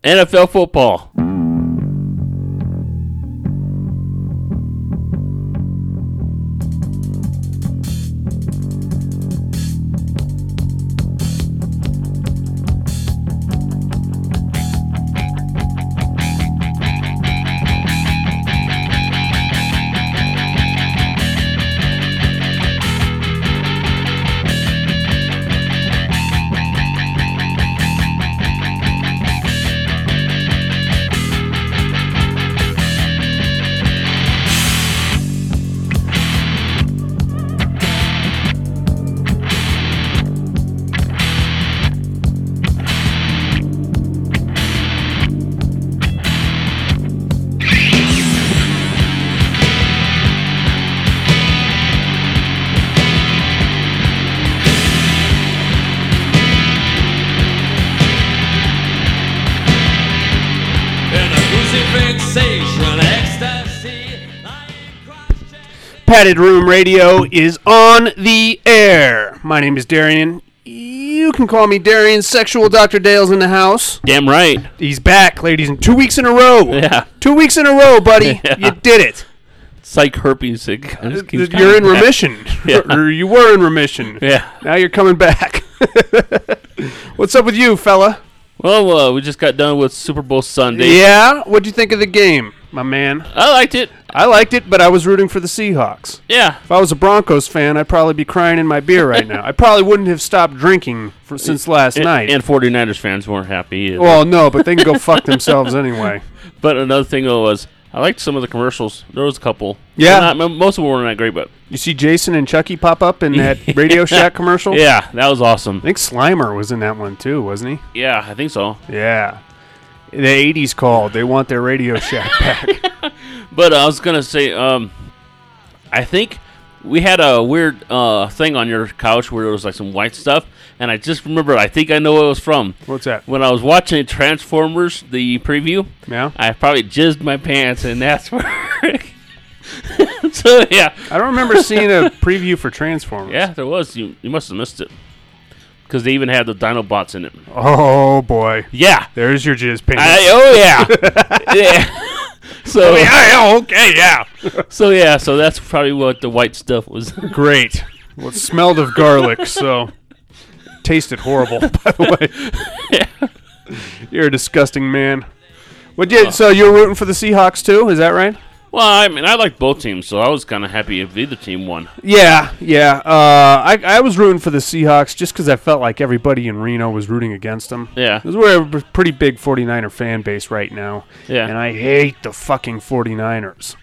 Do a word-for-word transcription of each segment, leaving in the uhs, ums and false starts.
N F L football. Padded Room Radio is on the air. My name is Darian. You can call me Darian. Sexual Doctor Dale's in the house. Damn right. He's back, ladies. Two weeks in a row. Yeah. Two weeks in a row, buddy. Yeah. You did it. Psych herpes. It just keeps You're in coming back. remission. Yeah. Or you were in remission. Yeah. Now you're coming back. What's up with you, fella? Well, uh, we just got done with Super Bowl Sunday. Yeah? What'd you think of the game, my man? I liked it. I liked it, but I was rooting for the Seahawks. Yeah. If I was a Broncos fan, I'd probably be crying in my beer right now. I probably wouldn't have stopped drinking for, since last and, night. And 49ers fans weren't happy either. Well, no, but they can go fuck themselves anyway. But another thing though was I liked some of the commercials. There was a couple. Yeah. Not, most of them weren't that great, but You see Jason and Chucky pop up in that Radio Shack commercial? yeah, that was awesome. I think Slimer was in that one too, wasn't he? Yeah, I think so. Yeah. The eighties called. They want their Radio Shack back. But uh, I was gonna say, um, I think we had a weird uh, thing on your couch where there was like some white stuff, and I just remembered. I think I know what it was from. What's that? When I was watching Transformers, the preview, Yeah. I probably jizzed my pants, and that's where. So yeah, I don't remember seeing a preview for Transformers. yeah, there was. You you must have missed it because they even had the Dinobots in it. Oh boy. Yeah. There's your jizz pants. I, oh yeah. Yeah. So oh, yeah, yeah, okay, yeah. so yeah, so that's probably what the white stuff was. Great. Well, it smelled of garlic, so tasted horrible, by the way. Yeah. You're a disgusting man. What did so you're rooting for the Seahawks too, is that right? Well, I mean, I like both teams, so I was kind of happy if either team won. Yeah, yeah. Uh, I I was rooting for the Seahawks just because I felt like everybody in Reno was rooting against them. Yeah. Because we're a pretty big 49er fan base right now. Yeah. And I hate the fucking 49ers.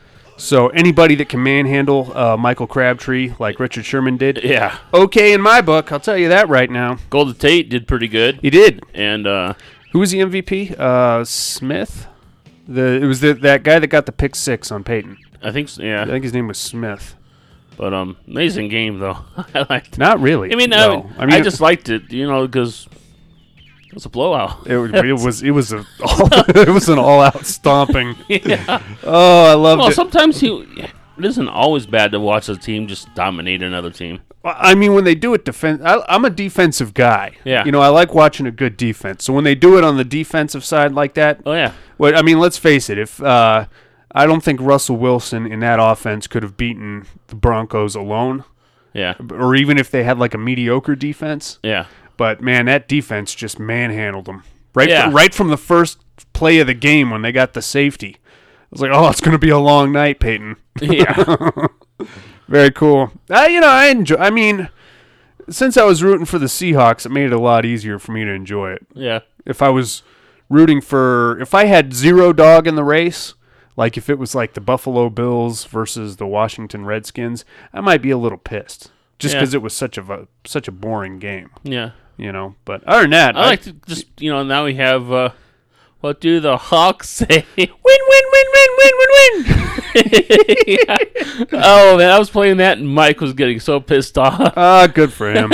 So anybody that can manhandle uh, Michael Crabtree like Richard Sherman did, Yeah. okay in my book, I'll tell you that right now. Golden Tate did pretty good. He did. And, uh, Who was the M V P? Uh, Smith? The It was the, that guy that got the pick six on Peyton. I think, so, yeah. I think his name was Smith. But, um, amazing game, though. I liked it. Not really. I mean, no. I, mean, I just liked it, you know, because it was a blowout. It, was- it was it was a it was an all out stomping. Yeah. Oh, I loved Well, it. sometimes you, it isn't always bad to watch a team just dominate another team. I mean, when they do it defense, I, I'm a defensive guy. Yeah. You know, I like watching a good defense. So when they do it on the defensive side like that, Oh, yeah. well, I mean, let's face it. If uh, I don't think Russell Wilson in that offense could have beaten the Broncos alone, Yeah. or even if they had like a mediocre defense. Yeah. But man, that defense just manhandled them right, Yeah. fr- right from the first play of the game when they got the safety. I was like, oh, it's going to be a long night, Peyton. Yeah. Very cool. Uh, you know, I enjoy. I mean, since I was rooting for the Seahawks, it made it a lot easier for me to enjoy it. Yeah. If I was rooting for, if I had zero dog in the race, like if it was like the Buffalo Bills versus the Washington Redskins, I might be a little pissed just Yeah. because it was such a a such a boring game. Yeah. You know, but other than that, I like to just, you know, now we have, uh, what do the Hawks say? Win, win, win, win, win, win, win. Yeah. Oh, man, I was playing that and Mike was getting so pissed off. Ah, good for him.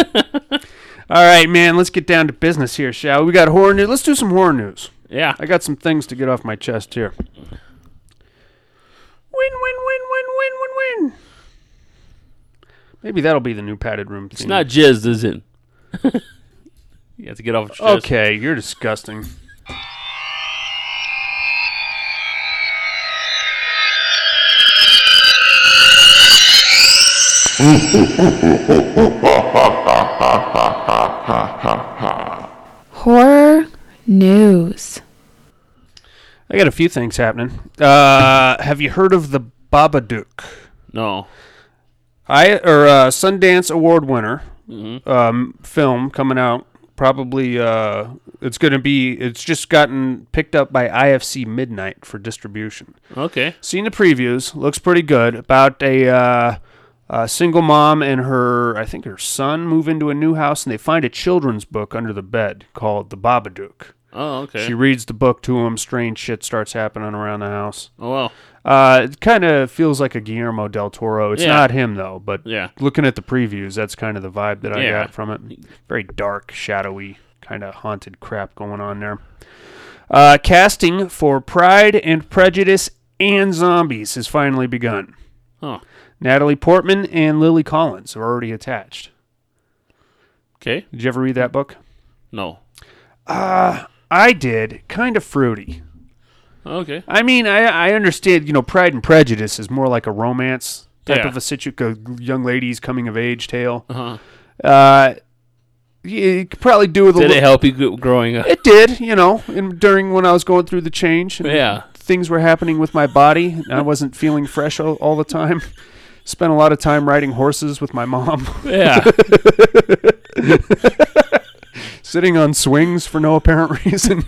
All right, man, let's get down to business here, shall we? We got horror news. Let's do some horror news. Yeah. I got some things to get off my chest here. Win, win, win, win, win, win, win. Maybe that'll be the new padded room theme. It's not jizz, is it? You have to get off your chest. Okay, you're disgusting. Horror news. I got a few things happening. Uh, have you heard of the Babadook? No. I or uh, Sundance Award winner Mm-hmm. um, film coming out. Probably uh, it's going to be. It's just gotten picked up by I F C Midnight for distribution. Okay. Seen the previews. Looks pretty good. About a, uh, a single mom and her, I think her son, move into a new house and they find a children's book under the bed called The Babadook. Oh, okay. She reads the book to him. Strange shit starts happening around the house. Oh, well. Uh, it kind of feels like a Guillermo del Toro. It's Yeah. not him, though, but Yeah. looking at the previews, that's kind of the vibe that I Yeah. got from it. Very dark, shadowy, kind of haunted crap going on there. Uh, casting for Pride and Prejudice and Zombies has finally begun. Huh. Natalie Portman and Lily Collins are already attached. Okay. Did you ever read that book? No. I did. Kind of fruity. Okay. I mean, I I understand, you know, Pride and Prejudice is more like a romance type Yeah. of a situation, young lady's coming of age tale. Uh-huh. Uh, you could probably do with a Did it little. help you g- growing up? It did, you know, in, during when I was going through the change. And Yeah. things were happening with my body. And I wasn't feeling fresh all, all the time. Spent a lot of time riding horses with my mom, Yeah. sitting on swings for no apparent reason.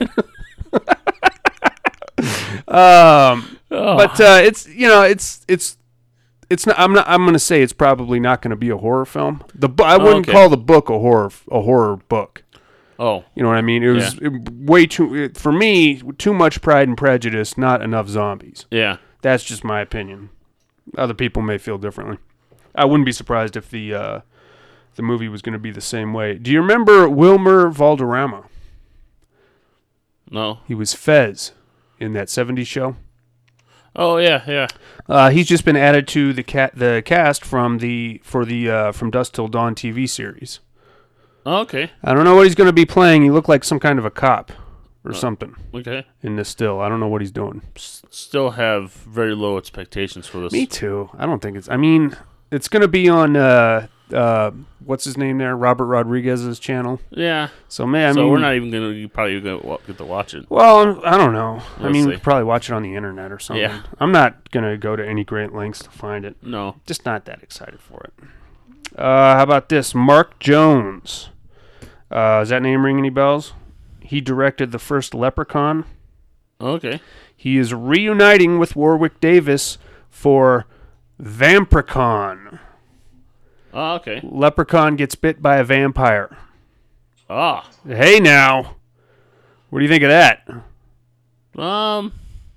um. Oh. But uh, it's you know it's it's it's not. I'm not. I'm going to say it's probably not going to be a horror film. The bu- I wouldn't okay. call the book a horror a horror book. Oh. You know what I mean? It was it, way too it, for me. Too much Pride and Prejudice, not enough zombies. Yeah. That's just my opinion. Other people may feel differently. I wouldn't be surprised if the uh, the movie was going to be the same way. Do you remember Wilmer Valderrama? No. He was Fez in that seventies show. Oh, yeah, yeah. Uh, he's just been added to the cat the cast from the for the uh, From Dusk Till Dawn T V series. Oh, okay. I don't know what he's going to be playing. He looked like some kind of a cop or something Okay. in this still. I don't know what he's doing. S- still have very low expectations for this. Me too. I don't think it's. I mean, it's going to be on uh, uh, what's his name there, Robert Rodriguez's channel. Yeah. So man, I so mean, we're not even going to, you probably going to get to watch it. well, I don't know. I We'll mean, we see. could probably watch it on the internet or something. Yeah. I'm not going to go to any great lengths to find it. No. Just not that excited for it. Uh, how about this? Mark Jones. Uh, does that name ring any bells? He directed the first Leprechaun. Okay. He is reuniting with Warwick Davis for Vamprecon. Oh, okay. Leprechaun gets bit by a vampire. Ah. Hey now. What do you think of that? Um.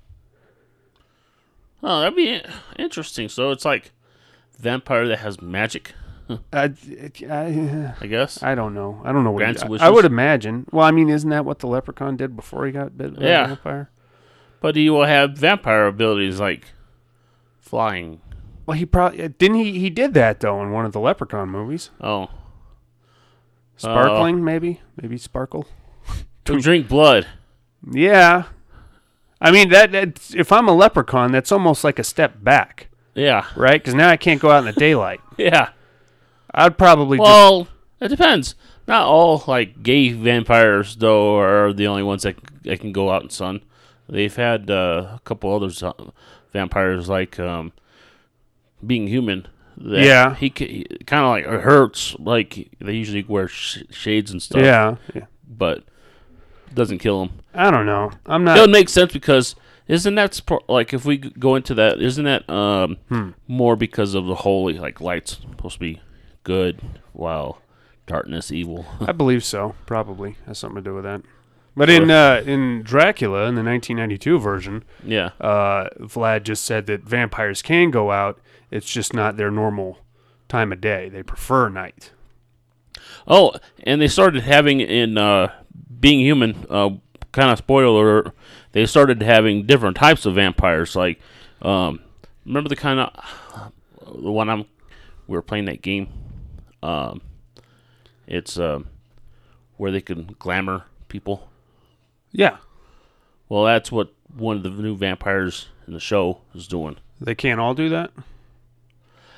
Oh, that'd be in- interesting. So it's like vampire that has magic, I, I, I guess. I don't know. I don't know what Grants he, I, wishes? I would imagine. Well, I mean, isn't that what the Leprechaun did before he got bit by Yeah. a vampire? But he will have vampire abilities like flying. Well, he probably didn't. He he did that though in one of the Leprechaun movies. Oh. Sparkling, maybe, maybe sparkle. To drink blood. Yeah, I mean that, that. If I'm a leprechaun, that's almost like a step back, Yeah. right? Because now I can't go out in the daylight. Yeah. I'd probably just. Well, it depends. Not all like gay vampires though are the only ones that, that can go out in sun. They've had uh, a couple other zo- vampires like um, Being Human. That Yeah. He, he kind of like it hurts. Like they usually wear sh- shades and stuff. Yeah, yeah. But doesn't kill them. I don't know. I'm It not. would make sense because isn't that sp- like if we g- go into that, isn't that um, Hmm. more because of the holy like lights supposed to be good while darkness evil? I believe so. Probably has something to do with that. But in uh, in Dracula, in the nineteen ninety-two version, Yeah. uh, Vlad just said that vampires can go out. It's just not their normal time of day. They prefer night. Oh, and they started having in uh, Being Human, uh, kind of spoiler alert, they started having different types of vampires. Like, um, remember the kind of, the one I'm, we were playing that game? Um, it's um, where they can glamour people. Yeah, Well, that's what one of the new vampires in the show is doing. they can't all do that.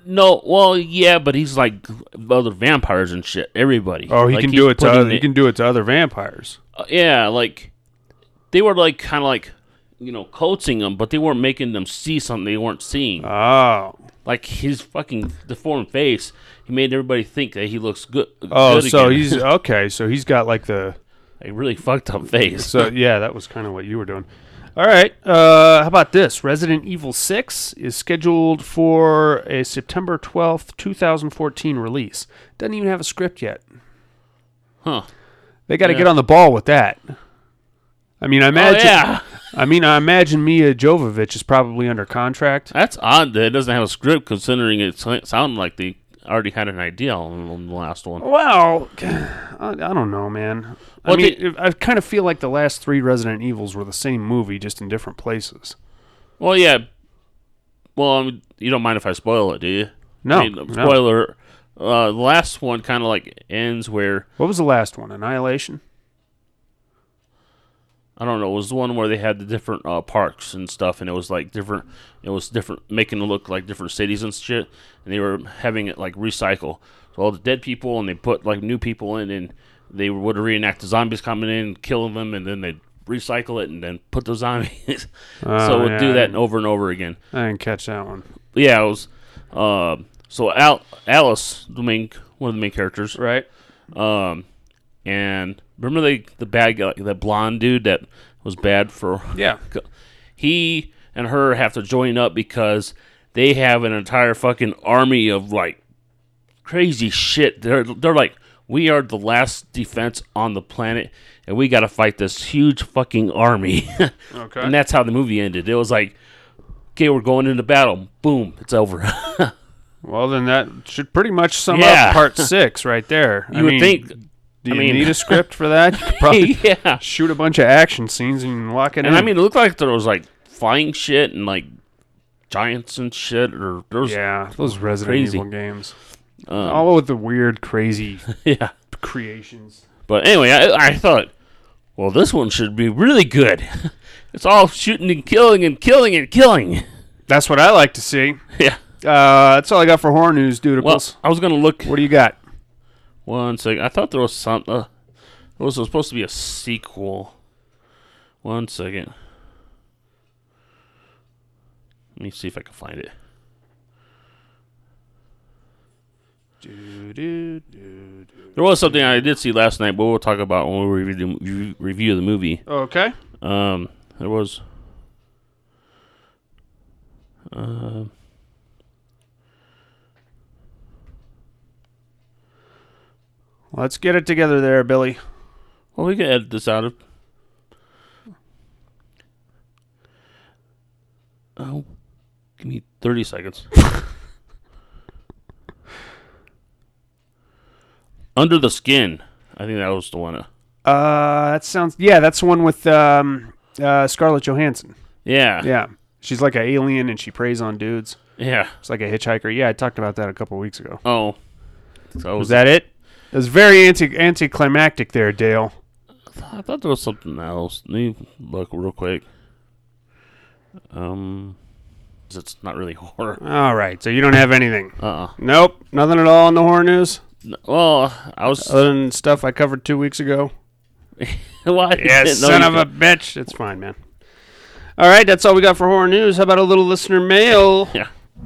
No, well, yeah, but he's like other vampires and shit. Everybody. Oh, he like, can he's do it to putting other, he can do it to other vampires. Uh, yeah, like they were like kind of like you know coaxing them, but they weren't making them see something they weren't seeing. Oh. Like his fucking deformed face, he made everybody think that he looks good. Oh, good so again. he's okay. So he's got like the a really fucked up face. So yeah, that was kind of what you were doing. All right. Uh, how about this? Resident Evil six is scheduled for a September twelfth, twenty fourteen release. Doesn't even have a script yet. Huh? They got to Yeah. get on the ball with that. I mean, I imagine. Oh, yeah. I mean, I imagine Mia Jovovich is probably under contract. That's odd that it doesn't have a script, considering it so- sounded like they already had an idea on, on the last one. Well, I, I don't know, man. I Well, mean, they- I kind of feel like the last three Resident Evils were the same movie, just in different places. Well, yeah. Well, I mean, you don't mind if I spoil it, do you? No, I mean, no. spoiler. Uh, the last one kind of like ends where What was the last one? Annihilation? I don't know. It was the one where they had the different uh, parks and stuff, and it was like different. It was different, making it look like different cities and shit. And they were having it like recycle. So all the dead people, and they put like new people in, and they would reenact the zombies coming in, killing them, and then they'd recycle it, and then put the zombies. Oh, so it would yeah, do I that over and over again. I didn't catch that one. Yeah, it was. Uh, so Al- Alice, the main one of the main characters, Right? um, and remember the the bad guy, that blonde dude that was bad for. Yeah. He and her have to join up because they have an entire fucking army of like crazy shit. They're they're like, we are the last defense on the planet, and we got to fight this huge fucking army. Okay. And that's how the movie ended. It was like, okay, we're going into battle. Boom, it's over. Well, then that should pretty much sum Yeah. up part six right there. You I would mean, think. Do I you mean- need a script for that? You could probably Yeah. shoot a bunch of action scenes and lock it And in. I mean, it looked like there was like flying shit and like giants and shit, or there was yeah, those Resident crazy. Evil games. um, All with the weird, crazy yeah. creations. But anyway, I, I thought, well, this one should be really good. It's all shooting and killing and killing and killing. That's what I like to see. Yeah. Uh, that's all I got for horror news, Dudicles. Well, I was gonna look. What do you got? One second. I thought there was some. Uh, it was supposed to be a sequel. One second. Let me see if I can find it. Do, do, do, do. There was something I did see last night, but we'll talk about when we review the, re- review the movie. Okay. Um, there was. Uh, Let's get it together there, Billy. well, we can edit this out of. Oh, give me thirty seconds. Under the Skin. I think that was the one. Uh, that sounds... Yeah, that's the one with um, uh, Scarlett Johansson. Yeah. Yeah. She's like an alien and she preys on dudes. Yeah. It's like a hitchhiker. Yeah, I talked about that a couple weeks ago. Oh. So Was that it? It was very anti anticlimactic there, Dale. I thought there was something else. Let me look real quick. Um, it's not really horror. All right, so you don't have anything. Uh-uh. Nope, nothing at all in the horror news No, well, I was. other than stuff I covered two weeks ago. well, I Yeah, didn't know son you of a could- bitch. It's fine, man. All right, that's all we got for horror news. How about a little listener mail? Yeah.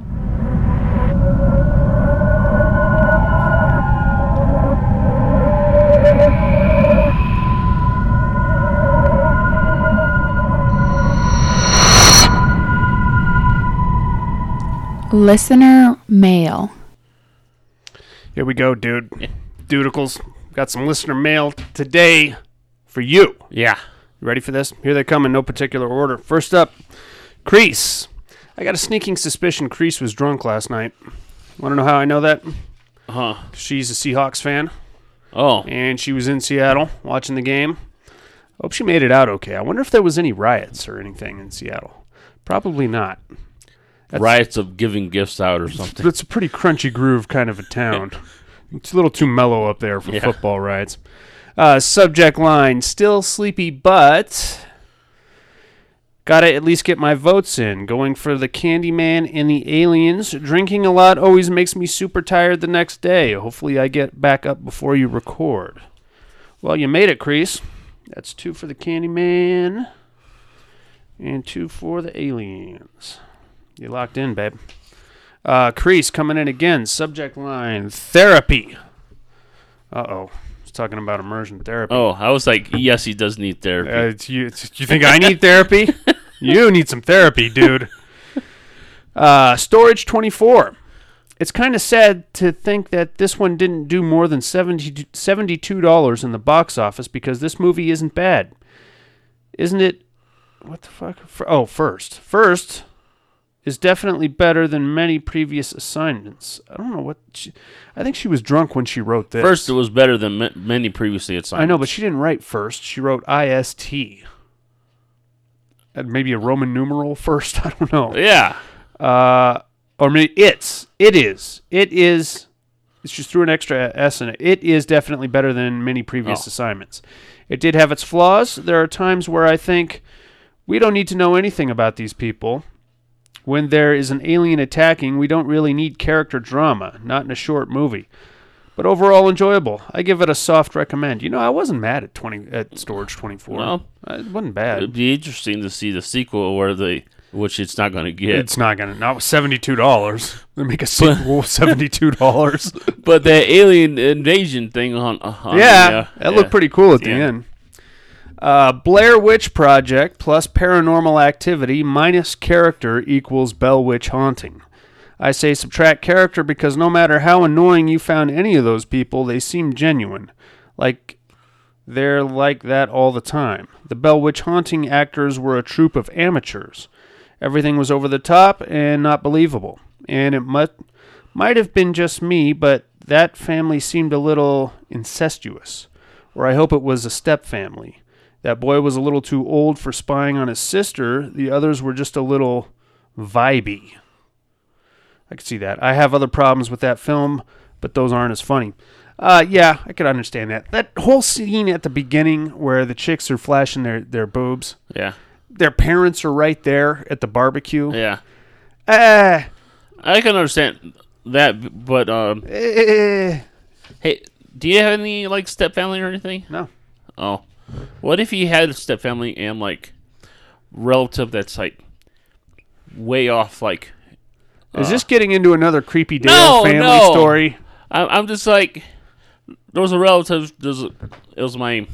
Listener mail. Here we go, dude. Dudicles. Got some listener mail t- today for you. Yeah. You ready for this? Here they come in no particular order. First up, Crease. I got a sneaking suspicion Crease was drunk last night. Want to know how I know that? Huh. She's a Seahawks fan, Oh. and she was in Seattle watching the game. Hope she made it out okay. I wonder if there was any riots or anything in Seattle. Probably not. That's- Riots of giving gifts out or something. It's a pretty crunchy groove kind of a town. It's a little too mellow up there for Yeah. football riots. Uh, subject line, still sleepy, but Gotta at least get my votes in. Going for the Candyman and the Aliens. Drinking a lot always makes me super tired the next day. Hopefully I get back up before you record. Well, you made it, Crease. That's two for the Candyman and two for the Aliens. You locked in, babe. Uh, Crease coming in again. Subject line, therapy. Uh-oh. He's talking about immersion therapy. Oh, I was like, yes, he does need therapy. Uh, it's you, it's, you think I need therapy? You need some therapy, dude. Uh, Storage twenty-four. It's kind of sad to think that this one didn't do more than seventy, seventy-two dollars in the box office because this movie isn't bad. Isn't it? What the fuck? For, oh, First. First is definitely better than many previous assignments. I don't know what she... I think she was drunk when she wrote this. First, it was better than ma- many previously assignments. I know, but she didn't write First. She wrote I S T. And maybe a Roman numeral first. I don't know. Yeah. Uh, or maybe it's. It is. It is. It's just threw an extra S in it. It is definitely better than many previous Oh. assignments. It did have its flaws. There are times where I think we don't need to know anything about these people. When there is an alien attacking, we don't really need character drama. Not in a short movie. But overall enjoyable. I give it a soft recommend. You know, I wasn't mad at twenty at Storage twenty-four. Well, It wasn't bad. It'd be interesting to see the sequel where they, which it's not going to get. It's not gonna. Not with seventy-two dollars. They make a sequel with seventy-two dollars. But the alien invasion thing on, on Yeah, the, uh, that yeah. looked pretty cool at the Yeah. end. Uh, Blair Witch Project plus Paranormal Activity minus character equals Bell Witch Haunting. I say subtract character because no matter how annoying you found any of those people, they seem genuine. Like they're like that all the time. The Bell Witch Haunting actors were a troupe of amateurs. Everything was over the top and not believable. And it might, might have been just me, but that family seemed a little incestuous. Or I hope it was a step family. That boy was a little too old for spying on his sister. The others were just a little vibey. I could see that. I have other problems with that film, but those aren't as funny. Uh, yeah, I could understand that. That whole scene at the beginning where the chicks are flashing their, their boobs. Yeah. Their parents are right there at the barbecue. Yeah. Ah. I can understand that, but, um, eh, hey, do you have any, like, step family or anything? No. Oh. What if you had a step family and, like, relative that's, like, way off, like... Is uh, this getting into another creepy Dale No, family no. story? I, I'm just, like... There was a relative... There's a, it was my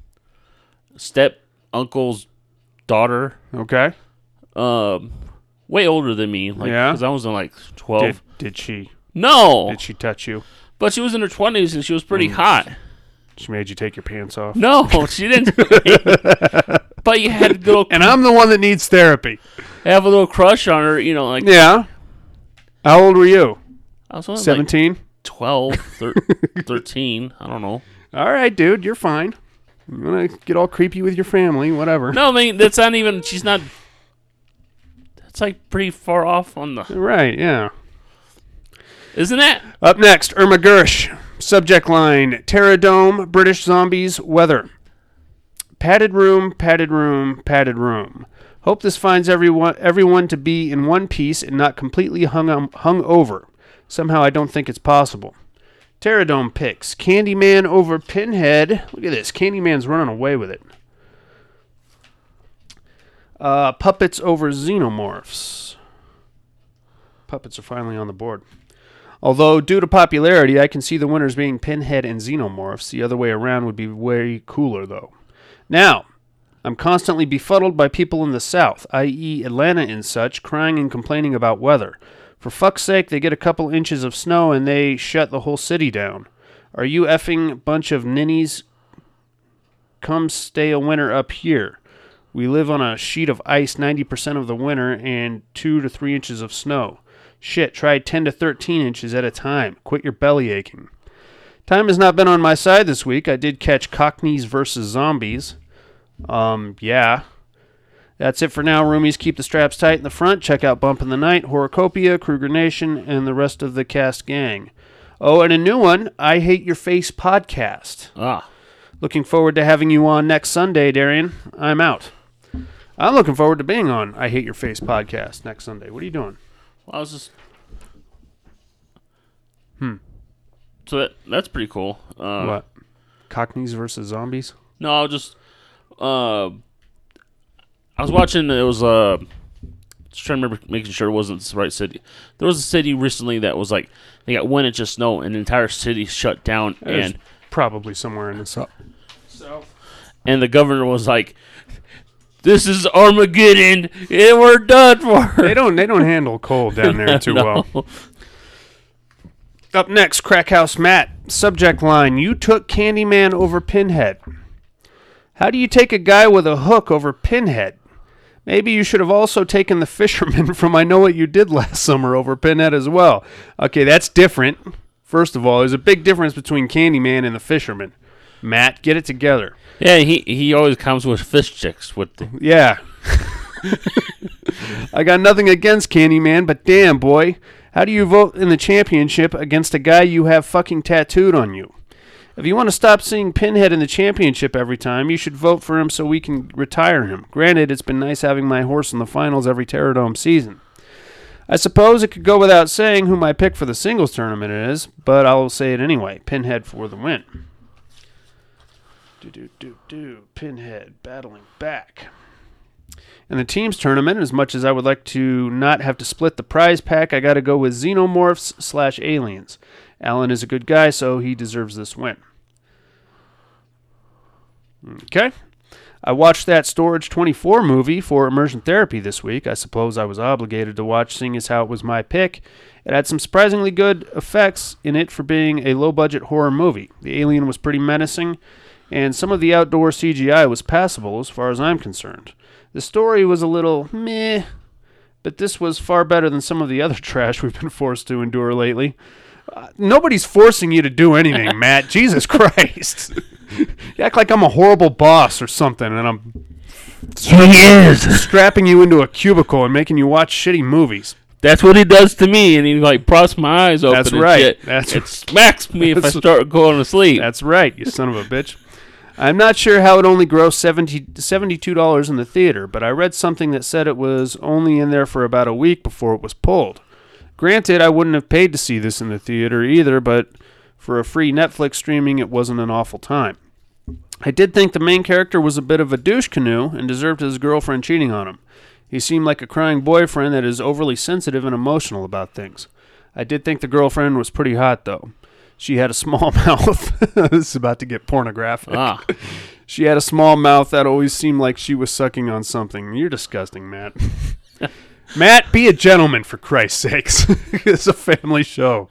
step uncle's daughter. Okay. Um, way older than me. Like, Yeah? Because I was in, like, twelve. Did, did she No! did she touch you? But she was in her twenties and she was pretty Mm. hot. She made you take your pants off? No, she didn't. But you had to go And I'm the one that needs therapy. have a little crush on her, you know, like... Yeah. How old were you? I was only, like, seventeen? twelve, thir- thirteen, I don't know. All right, dude, you're fine. You want to get all creepy with your family, whatever. No, I mean, that's not even... She's not... That's, like, pretty far off on the... Right, yeah. Isn't that? Up next, Irma Gersh. Subject line, Terradome, British zombies, weather. Padded room, padded room, padded room. Hope this finds everyone everyone to be in one piece and not completely hung um, hung over. Somehow I don't think it's possible. Terradome picks. Candyman over Pinhead. Look at this. Candyman's running away with it. Uh, puppets over Xenomorphs. Puppets are finally on the board. Although, due to popularity, I can see the winners being Pinhead and Xenomorphs. The other way around would be way cooler, though. Now, I'm constantly befuddled by people in the South, that is. Atlanta and such, crying and complaining about weather. For fuck's sake, they get a couple inches of snow and they shut the whole city down. Are you effing bunch of ninnies? Come stay a winter up here. We live on a sheet of ice ninety percent of the winter and two to three inches of snow. Shit, try ten to thirteen inches at a time. Quit your belly aching. Time has not been on my side this week. I did catch Cockneys versus Zombies. Um, yeah. That's it for now, roomies. Keep the straps tight in the front. Check out Bump in the Night, Horocopia, Kruger Nation, and the rest of the cast gang. Oh, and a new one, I Hate Your Face podcast. Ah. Looking forward to having you on next Sunday, Darian. I'm out. I'm looking forward to being on I Hate Your Face podcast next Sunday. What are you doing? Well, I was just. Hmm. So that that's pretty cool. Uh, What? Cockneys versus zombies? No, I was just. Uh, I was watching. It was uh, just trying to remember, making sure it wasn't the right city. There was a city recently that was like they got one inch of snow and the entire city shut down, It was and probably somewhere in the south. and the governor was like, "This is Armageddon, and we're done for." They don't. They don't handle cold down there too No. well. Up next, Crackhouse Matt. Subject line: You took Candyman over Pinhead. How do you take a guy with a hook over Pinhead? Maybe you should have also taken the fisherman from I Know What You Did Last Summer over Pinhead as well. Okay, that's different. First of all, there's a big difference between Candyman and the fisherman. Matt, get it together. Yeah, he he always comes with fish chicks with the. Yeah. I got nothing against Candyman, but damn, boy. How do you vote in the championship against a guy you have fucking tattooed on you? If you want to stop seeing Pinhead in the championship every time, you should vote for him so we can retire him. Granted, it's been nice having my horse in the finals every Terradome season. I suppose it could go without saying who my pick for the singles tournament is, but I'll say it anyway. Pinhead for the win. Do-do-do-do. Pinhead battling back. In the teams tournament, as much as I would like to not have to split the prize pack, I got to go with Xenomorphs slash Aliens. Alan is a good guy, so he deserves this win. Okay. I watched that Storage twenty-four movie for immersion therapy this week. I suppose I was obligated to watch, seeing as how it was my pick. It had some surprisingly good effects in it for being a low-budget horror movie. The alien was pretty menacing, and some of the outdoor C G I was passable as far as I'm concerned. The story was a little meh, but this was far better than some of the other trash we've been forced to endure lately. Uh, nobody's forcing you to do anything, Matt. Jesus Christ. You act like I'm a horrible boss or something, and I'm He is. strapping you into a cubicle and making you watch shitty movies. That's what he does to me, and he like props my eyes open. That's and right. shit. That's- it smacks me if I that's- start going to sleep. That's right, you son of a bitch. I'm not sure how it only grossed seventy, seventy-two dollars in the theater, but I read something that said it was only in there for about a week before it was pulled. Granted, I wouldn't have paid to see this in the theater either, but for a free Netflix streaming, it wasn't an awful time. I did think the main character was a bit of a douche canoe and deserved his girlfriend cheating on him. He seemed like a crying boyfriend that is overly sensitive and emotional about things. I did think the girlfriend was pretty hot, though. She had a small mouth. This is about to get pornographic. Ah. She had a small mouth that always seemed like she was sucking on something. You're disgusting, Matt. Matt, be a gentleman, for Christ's sakes. It's a family show.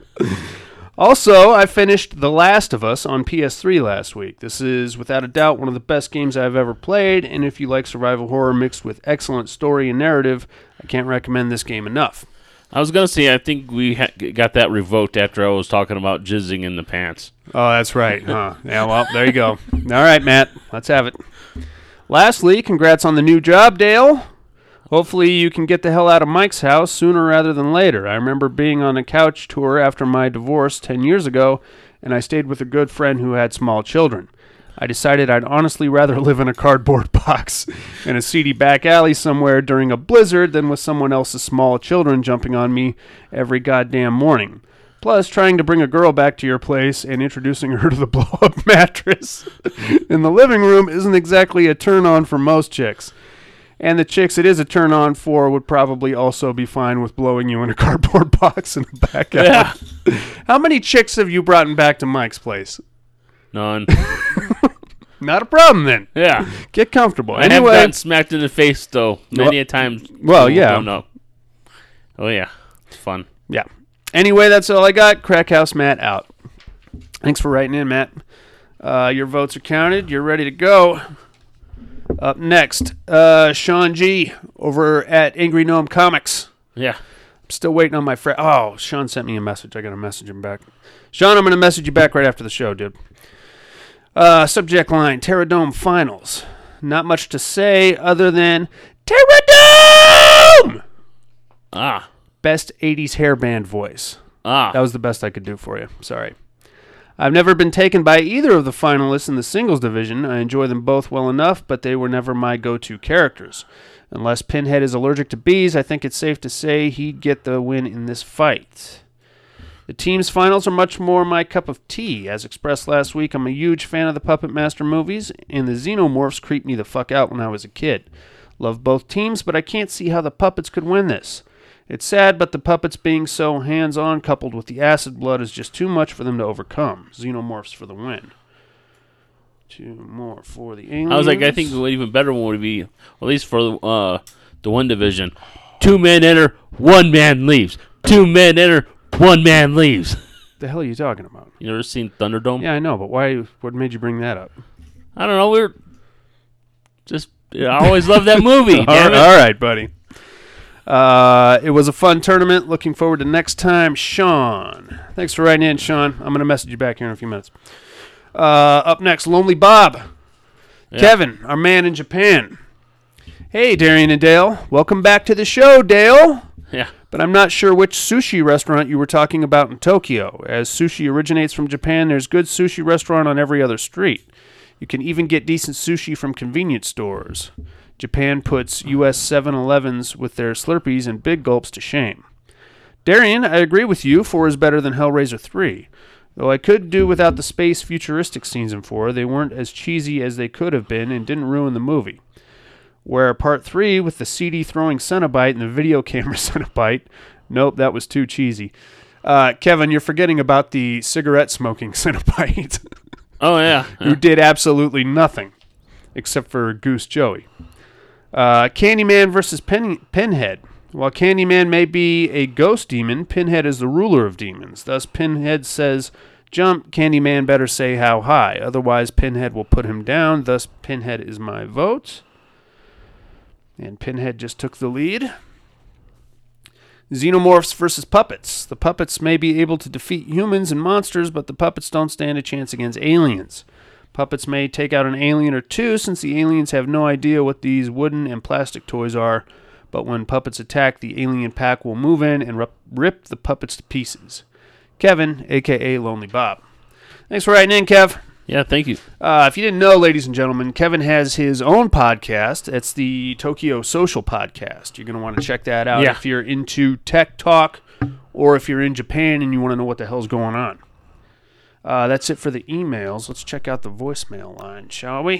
Also, I finished The Last of Us on P S three last week. This is, without a doubt, one of the best games I've ever played, and if you like survival horror mixed with excellent story and narrative, I can't recommend this game enough. I was gonna say I think we ha- got that revoked after I was talking about jizzing in the pants. Oh, that's right, huh? Yeah, well, there you go. All right, Matt, let's have it. Lastly, congrats on the new job, Dale. Hopefully you can get the hell out of Mike's house sooner rather than later. I remember being on a couch tour after my divorce ten years ago, and I stayed with a good friend who had small children. I decided I'd honestly rather live in a cardboard box in a seedy back alley somewhere during a blizzard than with someone else's small children jumping on me every goddamn morning. Plus, trying to bring a girl back to your place and introducing her to the blow-up mattress in the living room isn't exactly a turn-on for most chicks. And the chicks it is a turn-on for would probably also be fine with blowing you in a cardboard box in the back alley. Yeah. How many chicks have you brought back to Mike's place? None. Not a problem then. Yeah. Get comfortable. I have Anyway, gotten smacked in the face though many Well- a time. well, People yeah. Don't know. Oh yeah, it's fun. yeah. Anyway, that's all I got. Crackhouse Matt out. Thanks for writing in, Matt. Uh, your votes are counted. You're ready to go. Up next, uh, Sean G. over at Angry Gnome Comics. Yeah. I'm still waiting on my friend. Oh, Sean sent me a message. I got to message him back. Sean, I'm going to message you back right after the show, dude. Uh, subject line, Terradome Finals. Not much to say other than Terradome! Ah. Best eighties hairband voice. Ah. That was the best I could do for you. Sorry. I've never been taken by either of the finalists in the singles division. I enjoy them both well enough, but they were never my go-to characters. Unless Pinhead is allergic to bees, I think it's safe to say he'd get the win in this fight. The team's finals are much more my cup of tea. As expressed last week, I'm a huge fan of the Puppet Master movies, and the Xenomorphs creeped me the fuck out when I was a kid. Love both teams, but I can't see how the puppets could win this. It's sad, but the puppets being so hands-on coupled with the acid blood is just too much for them to overcome. Xenomorphs for the win. Two more for the aliens. I was like, I think the even better one would be, at least for uh, the one division, two men enter, one man leaves. Two men enter, one man leaves. The hell are you talking about? You ever seen Thunderdome? Yeah, I know, but why? What made you bring that up? I don't know. We're just, I always loved that movie. all, damn it. all right, buddy. Uh, it was a fun tournament. Looking forward to next time. Sean. Thanks for writing in, Sean. I'm going to message you back here in a few minutes. Uh, up next, Lonely Bob. Yeah. Kevin, our man in Japan. Hey, Darian and Dale. Welcome back to the show, Dale. Yeah. But I'm not sure which sushi restaurant you were talking about in Tokyo. As sushi originates from Japan, there's good sushi restaurant on every other street. You can even get decent sushi from convenience stores. Japan puts U S seven elevens with their Slurpees and big gulps to shame. Darian, I agree with you. four is better than Hellraiser three. Though I could do without the space futuristic scenes in four, they weren't as cheesy as they could have been and didn't ruin the movie. Where part three with the C D throwing Cenobite and the video camera Cenobite, nope, that was too cheesy. Uh, Kevin, you're forgetting about the cigarette smoking Cenobite. Oh, yeah. Who did absolutely nothing except for Goose Joey. Uh, Candyman versus Pin- Pinhead. While Candyman may be a ghost demon, Pinhead is the ruler of demons. Thus, Pinhead says, jump, Candyman better say how high. Otherwise, Pinhead will put him down. Thus, Pinhead is my vote. And Pinhead just took the lead. Xenomorphs versus puppets. The puppets may be able to defeat humans and monsters, but the puppets don't stand a chance against aliens. Puppets may take out an alien or two, since the aliens have no idea what these wooden and plastic toys are, but when puppets attack, the alien pack will move in and rip, rip the puppets to pieces. Kevin, a k a. Lonely Bob. Thanks for writing in, Kev. Yeah, thank you. Uh, if you didn't know, ladies and gentlemen, Kevin has his own podcast. It's the Tokyo Social Podcast. You're going to want to check that out Yeah. if you're into tech talk or if you're in Japan and you want to know what the hell's going on. Uh, that's it for the emails. Let's check out the voicemail line, shall we?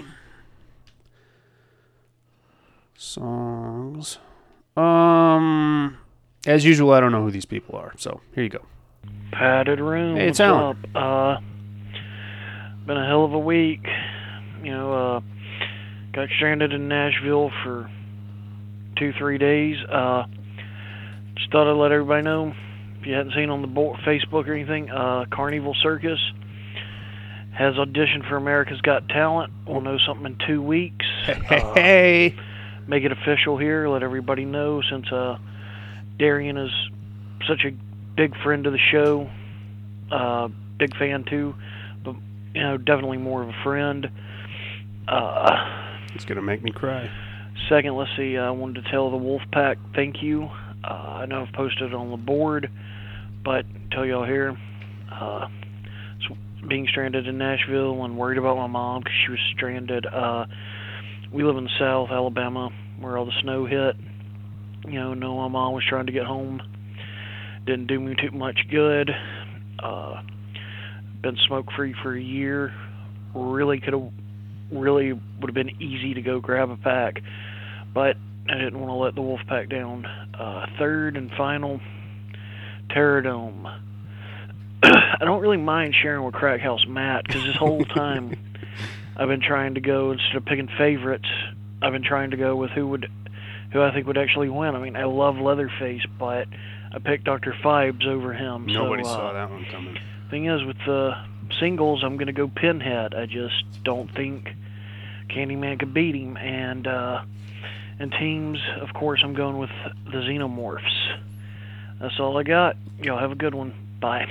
Songs. Um, as usual, I don't know who these people are, so here you go. Padded room. Hey, it's what's Alan. up? Uh, been a hell of a week. You know, uh, got stranded in Nashville for two, three days. Uh, just thought I'd let everybody know. If you hadn't seen on the board, Facebook or anything, uh, Carnival Circus has auditioned for America's Got Talent. We'll know something in two weeks. Uh, Hey. make it official here. Let everybody know, since uh, Darian is such a big friend of the show, uh, big fan too, but you know, definitely more of a friend. Uh, It's going to make me cry. second, let's see, I wanted to tell the Wolfpack thank you. Uh, I know I've posted it on the board, but tell y'all here, uh, so being stranded in Nashville and worried about my mom because she was stranded. Uh, we live in South Alabama where all the snow hit. You know, know my mom was trying to get home. Didn't do me too much good. Uh, been smoke free for a year. Really could have, really would have been easy to go grab a pack, but I didn't want to let the wolf pack down. Uh, third and final, Terradome. I don't really mind sharing with Crack House Matt, because this whole time I've been trying to go, instead of picking favorites, I've been trying to go with who would, who I think would actually win. I mean, I love Leatherface, but I picked Doctor Fibes over him. Nobody so, uh, saw that one coming. Thing is, with the singles, I'm going to go Pinhead. I just don't think Candyman could beat him. And uh, in teams, of course, I'm going with the Xenomorphs. That's all I got. Y'all have a good one. Bye.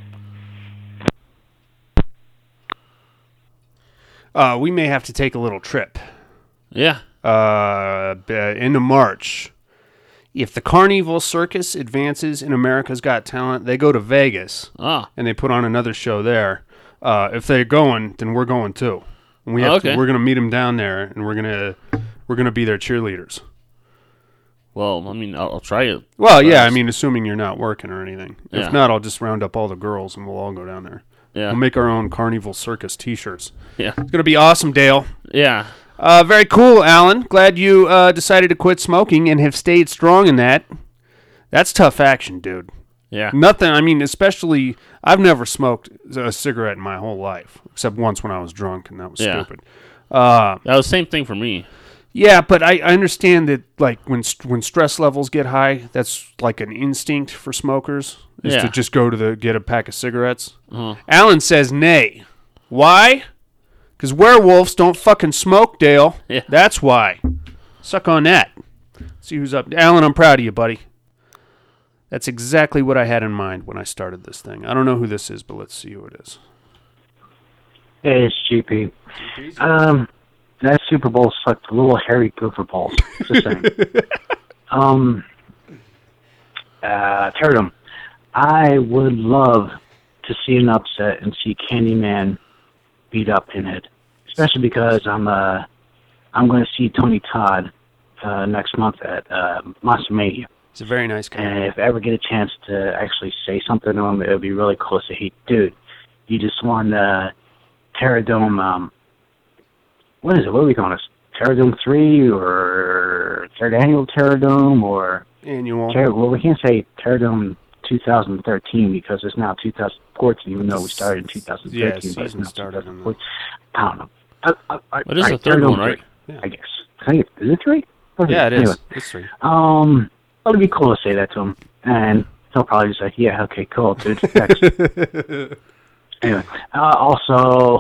Uh, we may have to take a little trip Yeah. uh, b- into March. If the Carnival Circus advances in America's Got Talent, they go to Vegas Ah. and they put on another show there. Uh, if they're going, then we're going too. And we have Okay. to, we're going to meet them down there, and we're gonna we're gonna be their cheerleaders. Well, I mean, I'll, I'll try it. Well, yeah, I first. mean, assuming you're not working or anything. Yeah. If not, I'll just round up all the girls, and we'll all go down there. Yeah. We'll make our own Carnival Circus T-shirts. Yeah. It's going to be awesome, Dale. Yeah. Uh, very cool, Alan. Glad you uh, decided to quit smoking and have stayed strong in that. That's tough action, dude. Yeah. Nothing, I mean, especially, I've never smoked a cigarette in my whole life, except once when I was drunk, and that was Yeah. stupid. Uh, That was the same thing for me. yeah, but I, I understand that, like, when st- when stress levels get high, that's like an instinct for smokers, is Yeah. to just go to the, get a pack of cigarettes. Uh-huh. Alan says nay. Why? Because werewolves don't fucking smoke, Dale. Yeah. That's why. Suck on that. See who's up. Alan, I'm proud of you, buddy. That's exactly what I had in mind when I started this thing. I don't know who this is, but let's see who it is. Hey, it's G P. Um, that Super Bowl sucked little hairy goofer balls. Just saying. um, uh, Terradome. I would love to see an upset and see Candyman beat up Pinhead, especially because I'm uh I'm going to see Tony Todd uh, next month at uh, Monster Mania. He's a very nice guy. And if I ever get a chance to actually say something to him, it would be really cool to say, hey, dude, you just won uh, Terradome, um, what is it? What are we calling this? Terradome three or third annual Terradome or... Annual. Ter- well, we can't say Terradome two thousand thirteen because it's now two thousand fourteen, even though we started in two thousand thirteen. Yeah, but it's season now started in the... two thousand fourteen. I don't know. I, I, I, What is all the third Terradome one, right? three, I guess. I think it, is it three? Or Yeah, it is. Anyway. It's three. Um, it'd be cool to say that to him, and he'll probably just say, "Yeah, okay, cool, dude." Thanks. Anyway, uh, also,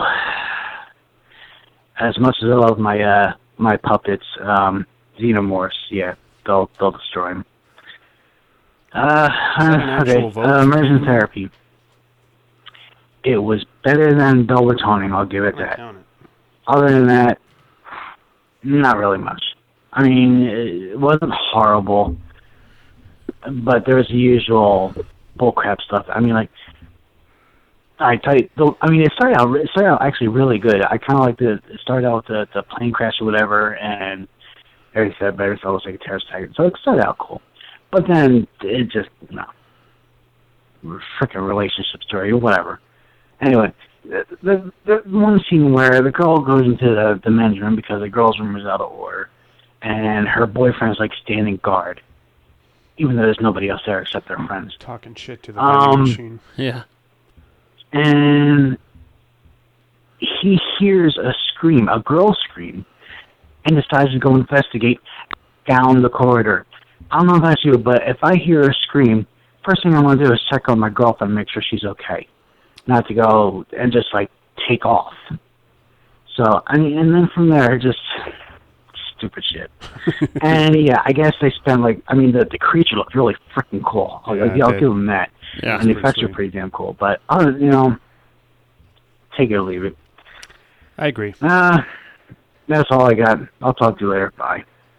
as much as I love my uh, my puppets, um, Xenomorphs, yeah, they'll they'll destroy him. Uh, that an uh, okay, actual vote? uh, immersion therapy. It was better than Dollar Toning, I'll give it I that. count it. Other than that, not really much. I mean, it wasn't horrible, but there's the usual bullcrap stuff. I mean, like, I tell you, the, I mean, it started out, it started out actually really good. I kind of like the, it started out with the, the plane crash or whatever, and everything said better, so it was like a terrorist attack. So it started out cool. But then it just, no. Freaking relationship story or whatever. Anyway, the, the, the one scene where the girl goes into the, the men's room because the girl's room is out of order, and her boyfriend's like standing guard, even though there's nobody else there except their friends. Talking shit to the vending Um, machine. Yeah. And he hears a scream, a girl scream, and decides to go investigate down the corridor. I don't know if that's you, but if I hear a scream, first thing I want to do is check on my girlfriend and make sure she's okay. Not to go and just, like, take off. So, I mean, and then from there, just stupid shit. And, yeah, I guess they spent, like, I mean, the, the creature looked really freaking cool. I'll, Yeah, it I'll did. give them that. Yeah. And the pretty effects are sweet. pretty damn cool. But, other, you know, take it or leave it. I agree. Uh, that's all I got. I'll talk to you later. Bye.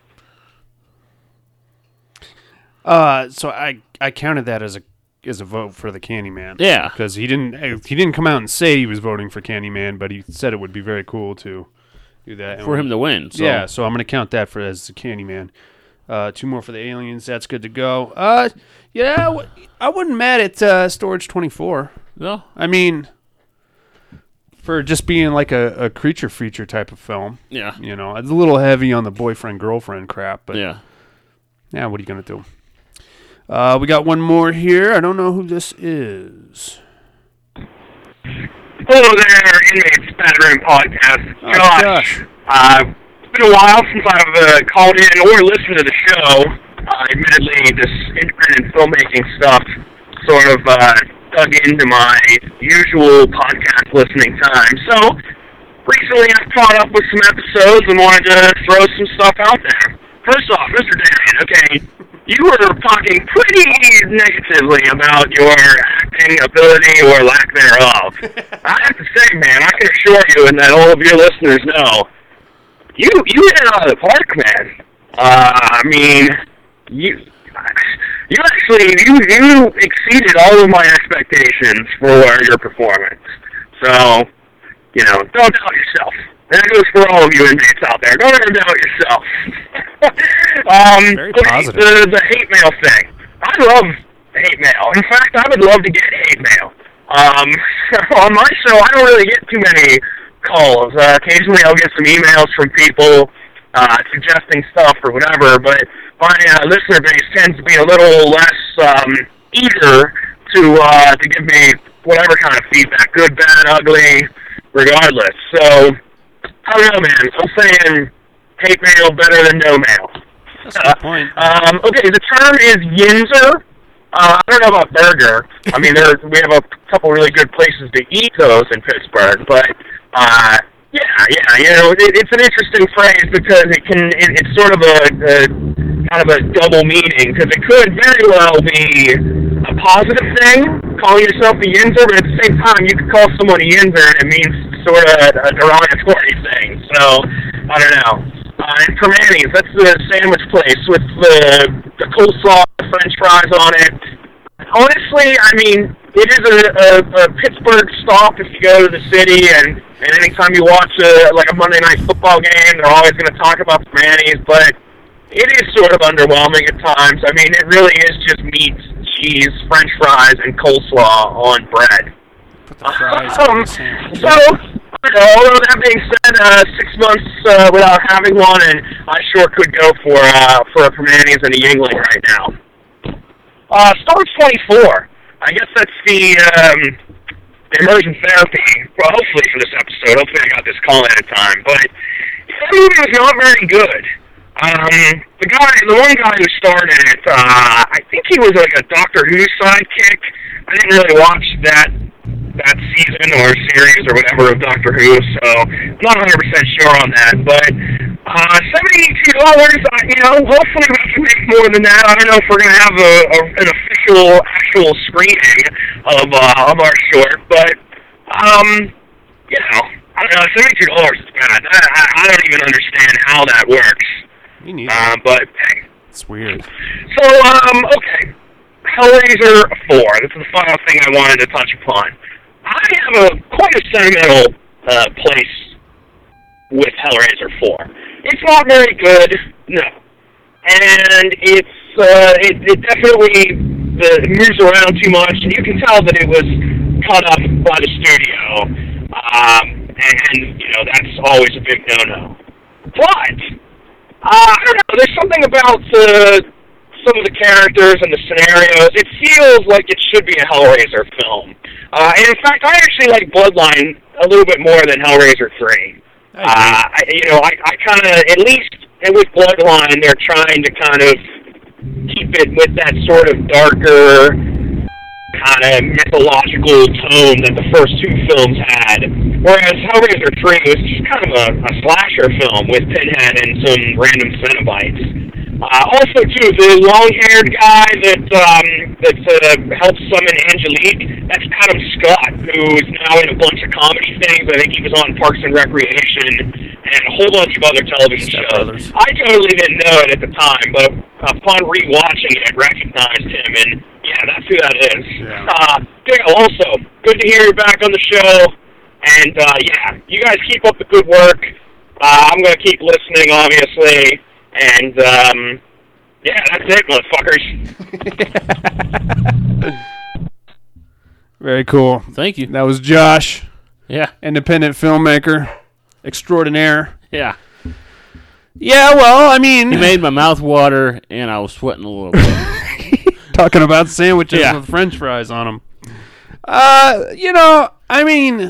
Uh, so I I counted that as a as a vote for the Candyman. Yeah. Because he didn't he didn't come out and say he was voting for Candyman, but he said it would be very cool to do that. For him to win. So. Yeah, so I'm going to count that for as the Candyman. Uh, two more for the aliens. That's good to go. Uh, yeah, I w- I wasn't mad at uh, Storage twenty-four. No. I mean, for just being like a, a creature feature type of film. Yeah. You know, it's a little heavy on the boyfriend girlfriend crap, but Yeah. yeah, what are you going to do? Uh, we got one more here. I don't know who this is. Hello there, Inmates Bedroom Podcast. Oh, Josh. Josh. Uh, it's been a while since I've uh, called in or listened to the show. Uh, admittedly, this independent filmmaking stuff sort of uh, dug into my usual podcast listening time. So, recently I've caught up with some episodes and wanted to throw some stuff out there. First off, Mister Darian, okay, you were talking pretty negatively about your acting ability or lack thereof. I have to say, man, I can assure you, and that all of your listeners know, you you hit it out of the park, man. Uh, I mean, you you actually you you exceeded all of my expectations for your performance. So, you know, don't doubt yourself. And that goes for all of you inmates out there. Don't ever doubt yourself. um, Very okay, positive. The, the hate mail thing. I love hate mail. In fact, I would love to get hate mail. Um, on my show, I don't really get too many calls. Uh, occasionally I'll get some emails from people uh, suggesting stuff or whatever, but my uh, listener base tends to be a little less um, eager to uh, to give me whatever kind of feedback, good, bad, ugly, regardless. So, I don't know, man. I'm saying hate mail better than no mail. That's a good point. Um, okay, the term is yinzer. Uh, I don't know about burger. I mean, there we have a couple really good places to eat those in Pittsburgh, but uh, yeah, yeah, you know, it, it's an interesting phrase because it can, it, it's sort of a, a kind of a double meaning because it could very well be a positive thing, calling yourself a yinzer, but at the same time, you could call someone a yinzer and it means sort of a derogatory thing. So I don't know. Uh, and Permanis, that's the sandwich place with the the coleslaw, the French fries on it. Honestly, I mean, it is a, a, a Pittsburgh stop if you go to the city, and, and anytime you watch a, like a Monday night football game, they're always going to talk about Permanis, but it is sort of underwhelming at times. I mean, it really is just meat, cheese, French fries, and coleslaw on bread. Put the fries on Um, the sandwich. so, I don't know, although that being said, uh, six months uh, without having one, and I sure could go for uh, for a Permanis and a Yingling right now. Uh, Storage twenty-four. I guess that's the um, immersion therapy. Well, hopefully for this episode. Hopefully I got this call in in time. But that movie was not very good. Um, the guy, the one guy who starred in it, uh, I think he was like a Doctor Who sidekick. I didn't really watch that that season or series or whatever of Doctor Who, so I'm not one hundred percent sure on that. But uh, seventy-two dollars, uh, you know, hopefully we can make more than that. I don't know if we're going to have a, a, an official, actual screening of uh, of our short, but, um, you know, I don't know, seventy-two dollars is bad. I, I, I don't even understand how that works. Me neither. Uh, but, hey. It's weird. So, um, okay. Hellraiser four. This is the final thing I wanted to touch upon. I have a quite a sentimental uh, place with Hellraiser four. It's not very good, no, and it's uh, it, it definitely uh, moves around too much, and you can tell that it was cut up by the studio, um, and, and you know that's always a big no-no. But uh, I don't know. There's something about uh, some of the characters and the scenarios. It feels like it should be a Hellraiser film. Uh, and in fact, I actually like Bloodline a little bit more than Hellraiser three. Uh, I, you know, I, I kind of, at least with Bloodline, they're trying to kind of keep it with that sort of darker, kind of mythological tone that the first two films had. Whereas Hellraiser three was just kind of a, a slasher film with Pinhead and some random Cenobites. Uh, also, too, the long-haired guy that um, that uh, helps summon Angelique, that's Adam Scott, who is now in a bunch of comedy things. I think he was on Parks and Recreation and a whole bunch of other television Step shows. Brothers. I totally didn't know it at the time, but upon rewatching it, recognized him, and yeah, that's who that is. Yeah. Uh, Dale, also, good to hear you back on the show, and uh, yeah, you guys keep up the good work. Uh, I'm going to keep listening, obviously. And, um, yeah, that's it, motherfuckers. Very cool. Thank you. That was Josh, Yeah. independent filmmaker extraordinaire. Yeah. Yeah, well, I mean, He made my mouth water, and I was sweating a little bit. talking about sandwiches Yeah. with French fries on them. Uh, you know, I mean,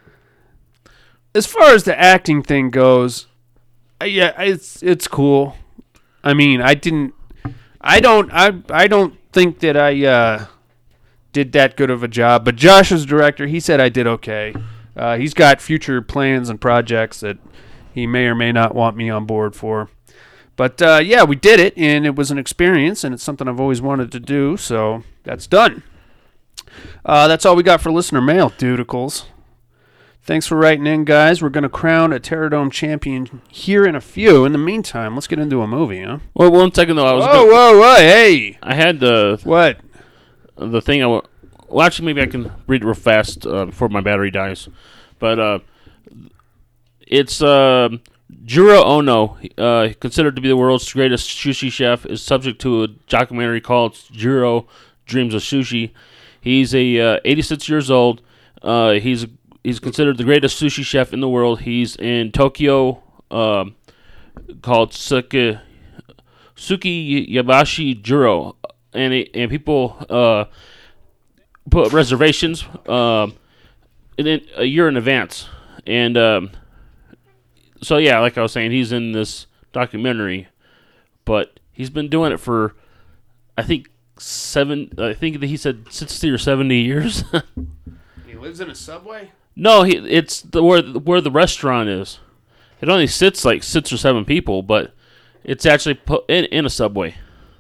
as far as the acting thing goes, uh, yeah, it's it's cool. I mean, I didn't, I don't, I I don't think that I uh, did that good of a job. But Josh was director. He said I did okay. Uh, he's got future plans and projects that he may or may not want me on board for. But, uh, yeah, we did it, and it was an experience, and it's something I've always wanted to do, so that's done. Uh, that's all we got for listener mail, dudicles. Thanks for writing in, guys. We're going to crown a Terradome champion here in a few. In the meantime, let's get into a movie, huh? Well, one second, though. I was Whoa, gonna, whoa, whoa, hey! I had the What? the thing I w- well, actually, maybe I can read it real fast uh, before my battery dies. But uh, it's uh, Jiro Ono, uh, considered to be the world's greatest sushi chef, is subject to a documentary called Jiro Dreams of Sushi. He's a uh, eighty-six years old. Uh, he's he's considered the greatest sushi chef in the world. He's in Tokyo, uh, called Suki Suki Yabashi Jiro, and it, and people uh, put reservations uh, in, a year in advance. And um, so yeah, like I was saying, he's in this documentary, but he's been doing it for, I think seven. I think that he said sixty or seventy years. He lives in a subway? No, he it's the where where the restaurant is. It only sits like six or seven people, but it's actually put in, in a subway.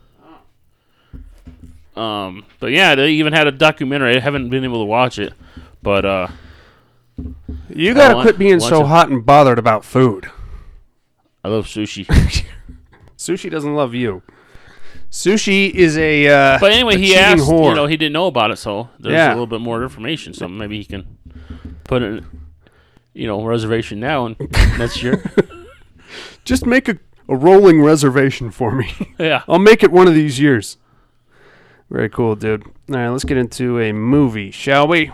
Um, but yeah, they even had a documentary. I haven't been able to watch it, but uh, you gotta I quit being watch so it. hot and bothered about food. I love sushi. Sushi doesn't love you. Sushi is a uh, But anyway, a he cheating asked. whore. You know, he didn't know about it, so there's Yeah. a little bit more information. So maybe he can put in, you know, reservation now and next year. Just make a, a rolling reservation for me. Yeah. I'll make it one of these years. Very cool, dude. All right, let's get into a movie, shall we?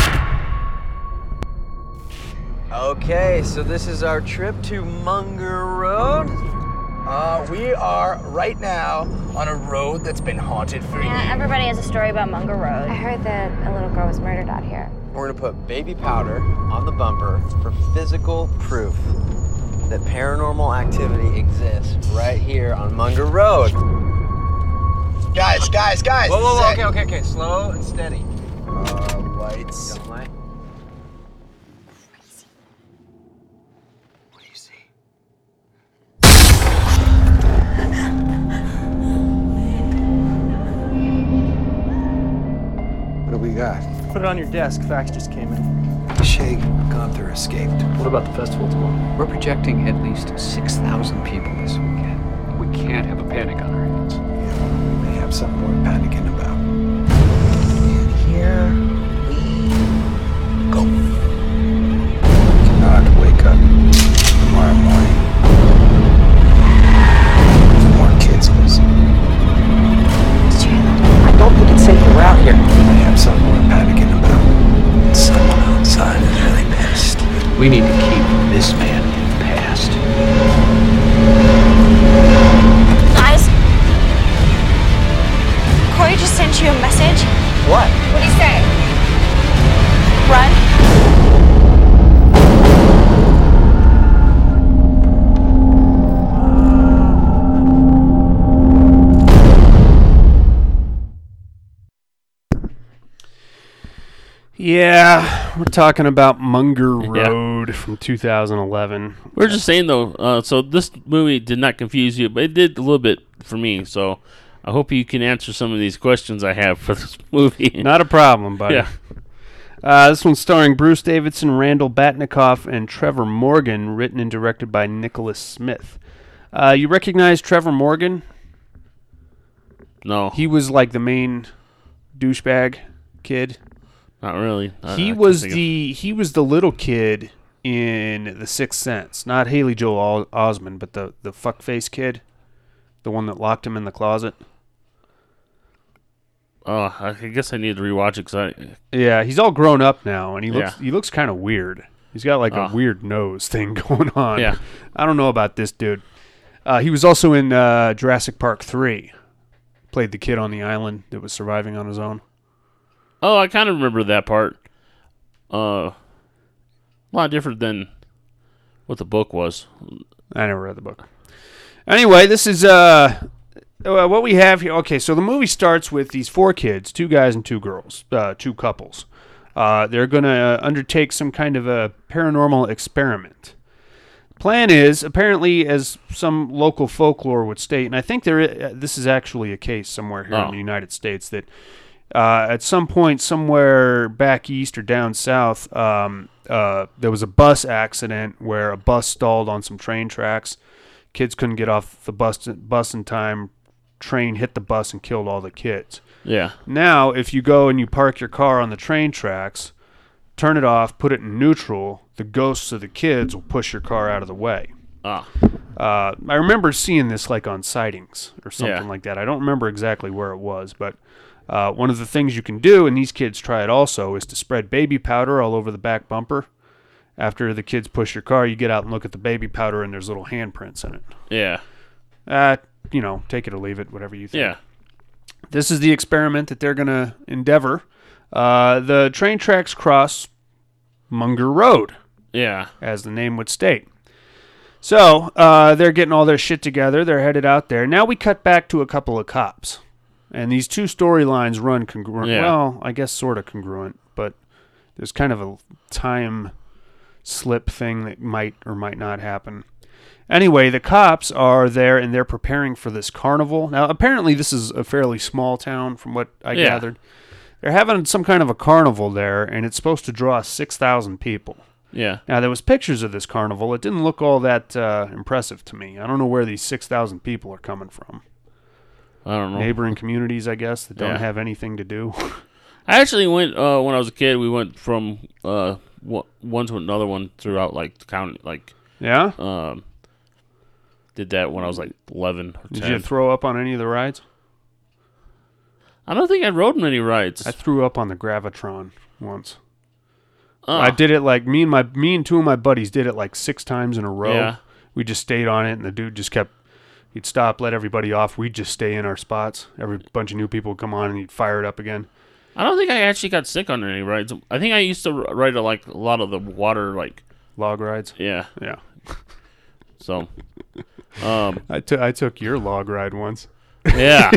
Okay, so this is our trip to Munger Road. Uh, we are right now on a road that's been haunted for Yeah, years. everybody has a story about Munger Road. I heard that a little girl was murdered out here. We're gonna put baby powder on the bumper for physical proof that paranormal activity exists right here on Munger Road. Guys, guys, guys. Whoa, whoa, whoa, this okay, is okay, okay, slow and steady. Uh, lights. Don't light. What do you see? What do we got? Put it on your desk. Fax just came in. Shay Gunther escaped. What about the festival tomorrow? We're projecting at least six thousand people this weekend. We can't have a panic on our hands. Yeah, we may have something worth panicking about. And here we go. Cannot wake up tomorrow morning. With more kids missing. I don't think it's safe around here. We may have something worth panicking about. Someone outside is really pissed. We need to keep this man in the past. Guys, Corey just sent you a message. What? What'd he say? Run. Yeah, we're talking about Munger Yeah. Road from two thousand eleven. We're just saying though. Uh, so this movie did not confuse you, but it did a little bit for me. So I hope you can answer some of these questions I have for this movie. Not a problem, buddy. Yeah. Uh, this one's starring Bruce Davidson, Randall Batnikoff, and Trevor Morgan, written and directed by Nicholas Smith. Uh, you recognize Trevor Morgan? No, He was like the main douchebag kid. not really. I- I He can't was think of- the he was the little kid in The Sixth Sense. Not Haley Joel Os- Osment, but the the fuckface kid, the one that locked him in the closet. Oh, I guess I need to rewatch it because I. Yeah, he's all grown up now, and he looks Yeah. he looks kind of weird. He's got like Oh. a weird nose thing going on. Yeah. I don't know about this dude. Uh, he was also in uh, Jurassic Park three. Played the kid on the island that was surviving on his own. Oh, I kind of remember that part. Uh, a lot different than what the book was. I never read the book. Anyway, this is uh, uh, what we have here. Okay, so the movie starts with these four kids, two guys and two girls, uh, two couples. Uh, they're going to uh, undertake some kind of a paranormal experiment. Plan is, apparently, as some local folklore would state, and I think there i- this is actually a case somewhere here Oh. in the United States, that uh, at some point somewhere back east or down south, um, uh, there was a bus accident where a bus stalled on some train tracks. Kids couldn't get off the bus bus in time. train hit the bus and killed all the kids. Yeah. Now, if you go and you park your car on the train tracks, turn it off, put it in neutral, the ghosts of the kids will push your car out of the way. Ah. Uh, I remember seeing this like on sightings or something Yeah. like that. I don't remember exactly where it was, but uh, one of the things you can do, and these kids try it also, is to spread baby powder all over the back bumper. After the kids push your car, you get out and look at the baby powder, and there's little handprints in it. Yeah. Uh, you know, take it or leave it, whatever you think. Yeah. This is the experiment that they're going to endeavor. Uh, the train tracks cross Munger Road. Yeah. As the name would state. So, uh, they're getting all their shit together. They're headed out there. Now we cut back to a couple of cops. And these two storylines run congruent. Yeah. Well, I guess sort of congruent, but there's kind of a time slip thing that might or might not happen. Anyway, the cops are there and they're preparing for this carnival. Now, apparently this is a fairly small town from what I Yeah. gathered. They're having some kind of a carnival there, and it's supposed to draw six thousand people. Yeah. Now, there was pictures of this carnival. It didn't look all that uh, impressive to me. I don't know where these six thousand people are coming from. I don't know. Neighboring communities, I guess, that don't Yeah. have anything to do. I actually went uh, when I was a kid. We went from uh, one one to another one throughout like the county. Like Yeah? um, did that when I was like eleven or Did ten. you throw up on any of the rides? I don't think I rode many rides. I threw up on the Gravitron once. Oh. I did it like me and my me and two of my buddies did it like six times in a row. Yeah. We just stayed on it, and the dude just kept. He'd stop, let everybody off. We'd just stay in our spots. Every bunch of new people would come on, and he'd fire it up again. I don't think I actually got sick on any rides. I think I used to r- ride a, like a lot of the water like log rides. Yeah. Yeah. So, um, I took I took your log ride once. Yeah.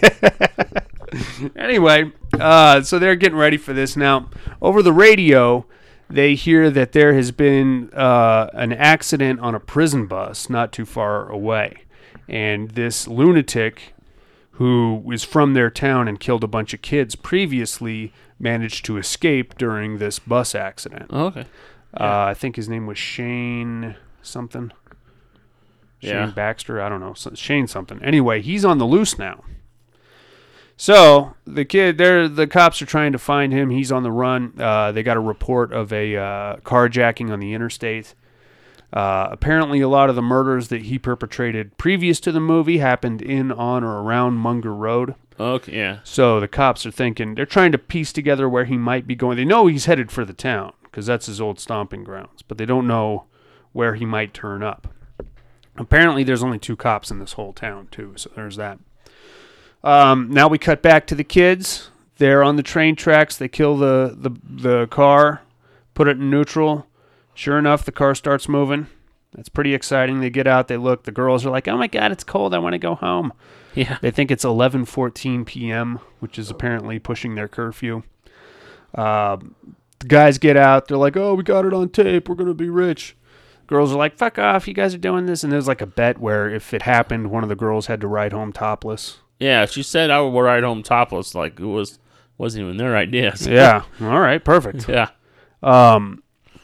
Anyway, uh, so they're getting ready for this now. Over the radio, they hear that there has been uh, an accident on a prison bus not too far away, and this lunatic who is from their town and killed a bunch of kids previously managed to escape during this bus accident. Oh, okay. Uh, I think his name was Shane something. Shane Yeah. Baxter, I don't know, so- Shane something. Anyway, he's on the loose now. So the kid, there, the cops are trying to find him. He's on the run. Uh, they got a report of a uh, carjacking on the interstate. Uh, apparently, a lot of the murders that he perpetrated previous to the movie happened in, on, or around Munger Road. Okay, yeah. So the cops are thinking, they're trying to piece together where he might be going. They know he's headed for the town because that's his old stomping grounds, but they don't know where he might turn up. Apparently, there's only two cops in this whole town, too, so there's that. Um, now we cut back to the kids. They're on the train tracks. They kill the, the, the car, put it in neutral. Sure enough, the car starts moving. That's pretty exciting. They get out. They look. The girls are like, oh, my God, it's cold. I want to go home. Yeah. They think it's eleven fourteen p.m., which is apparently pushing their curfew. Uh, the guys get out. They're like, oh, we got it on tape. We're going to be rich. Girls are like, fuck off. You guys are doing this. And there's like a bet where if it happened, one of the girls had to ride home topless. Yeah, she said I would ride home topless. Like it was wasn't even their idea. So. Yeah. All right. Perfect. Yeah. Um.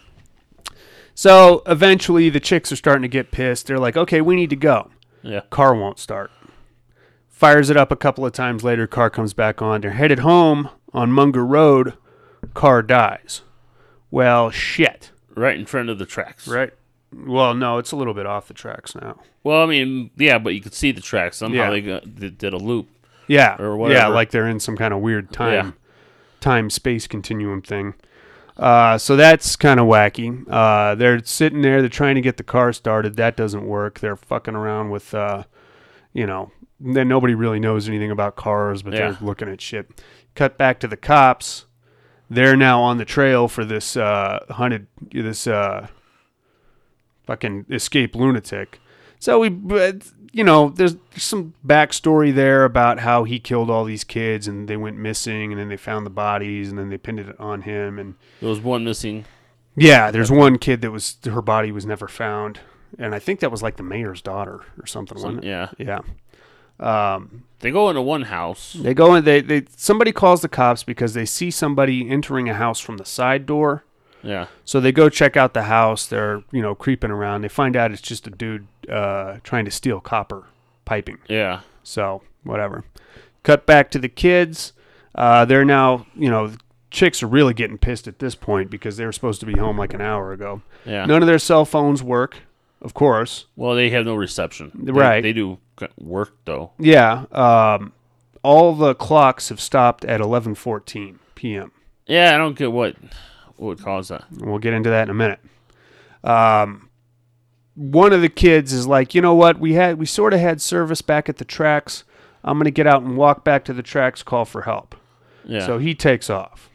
So eventually, the chicks are starting to get pissed. They're like, "Okay, we need to go." Yeah. Car won't start. Fires it up a couple of times later. Car comes back on. They're headed home on Munger Road. Car dies. Well, shit. Right in front of the tracks. Right. Well, no, it's a little bit off the tracks now. Well, I mean, yeah, but you could see the tracks. Somehow Yeah. they, got, they did a loop. Yeah. Or whatever. Yeah, like they're in some kind of weird time, Yeah. time space continuum thing. Uh, so that's kind of wacky. Uh, they're sitting there. They're trying to get the car started. That doesn't work. They're fucking around with, uh, you know, then nobody really knows anything about cars, but Yeah. they're looking at shit. Cut back to the cops. They're now on the trail for this uh, hunted, this uh, fucking escaped lunatic. So we, you know, there's some backstory there about how he killed all these kids and they went missing and then they found the bodies and then they pinned it on him. And There was one missing. yeah, there's one kid that was, her body was never found. And I think that was like the mayor's daughter or something, Some- wasn't it? yeah. Yeah. Um, They go into one house. they go in, they, they, somebody calls the cops because they see somebody entering a house from the side door. Yeah. So they go check out the house. They're, you know, creeping around. They find out it's just a dude uh, trying to steal copper piping. Yeah. So whatever. Cut back to the kids. Uh, they're now, you know, chicks are really getting pissed at this point because they were supposed to be home like an hour ago. Yeah. None of their cell phones work, of course. Well, they have no reception. They, Right. They do work, though. Yeah. Um, all the clocks have stopped at eleven fourteen p.m. Yeah, I don't get what, what would cause that. We'll get into that in a minute. Um, one of the kids is like, you know what? We had we sort of had service back at the tracks. I'm going to get out and walk back to the tracks, call for help. Yeah. So he takes off.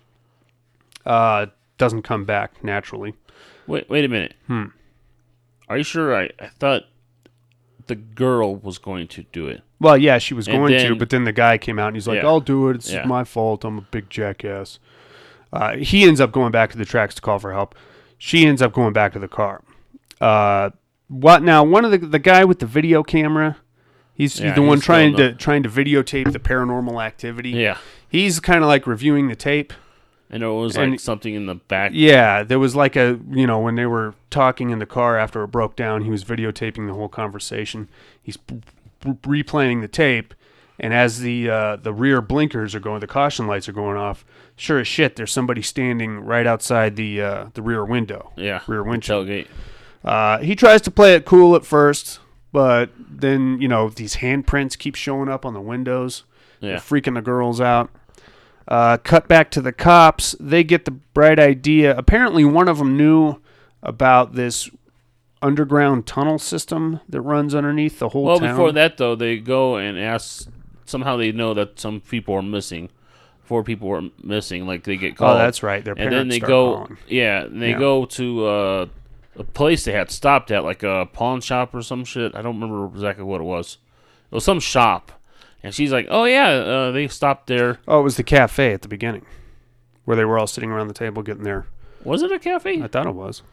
Uh, doesn't come back naturally. Wait, wait a minute. Hmm. Are you sure? I, I thought the girl was going to do it. Well, yeah, she was And going to, then- but then the guy came out and he's like, Yeah. I'll do it. It's Yeah. my fault. I'm a big jackass. Uh, he ends up going back to the tracks to call for help. She ends up going back to the car. Uh, what now? One of the the guy with the video camera, he's Yeah, the one he's trying still to the- trying to videotape the paranormal activity. Yeah. He's kind of like reviewing the tape. And there was And- like something in the back. Yeah, there was like a, you know, when they were talking in the car after it broke down, he was videotaping the whole conversation. He's p- p- replaying the tape, and as the uh, the rear blinkers are going, the caution lights are going off, sure as shit, there's somebody standing right outside the uh, the rear window. Yeah. Rear windshield. Tailgate. Uh, he tries to play it cool at first, but then, you know, these handprints keep showing up on the windows. Yeah. They're freaking the girls out. Uh, cut back to the cops. They get the bright idea. Apparently, one of them knew about this underground tunnel system that runs underneath the whole Well, town. before that, though, they go and ask. Somehow they know that some people are missing. Four people are missing. Like they get called. Oh, that's right. Their and then parents they start go. calling. Yeah, and they Yeah. go to uh, a place they had stopped at, like a pawn shop or some shit. I don't remember exactly what it was. It was some shop, and she's like, "Oh yeah, uh, they stopped there." Oh, it was the cafe at the beginning, where they were all sitting around the table getting their. Was it a cafe? I thought it was.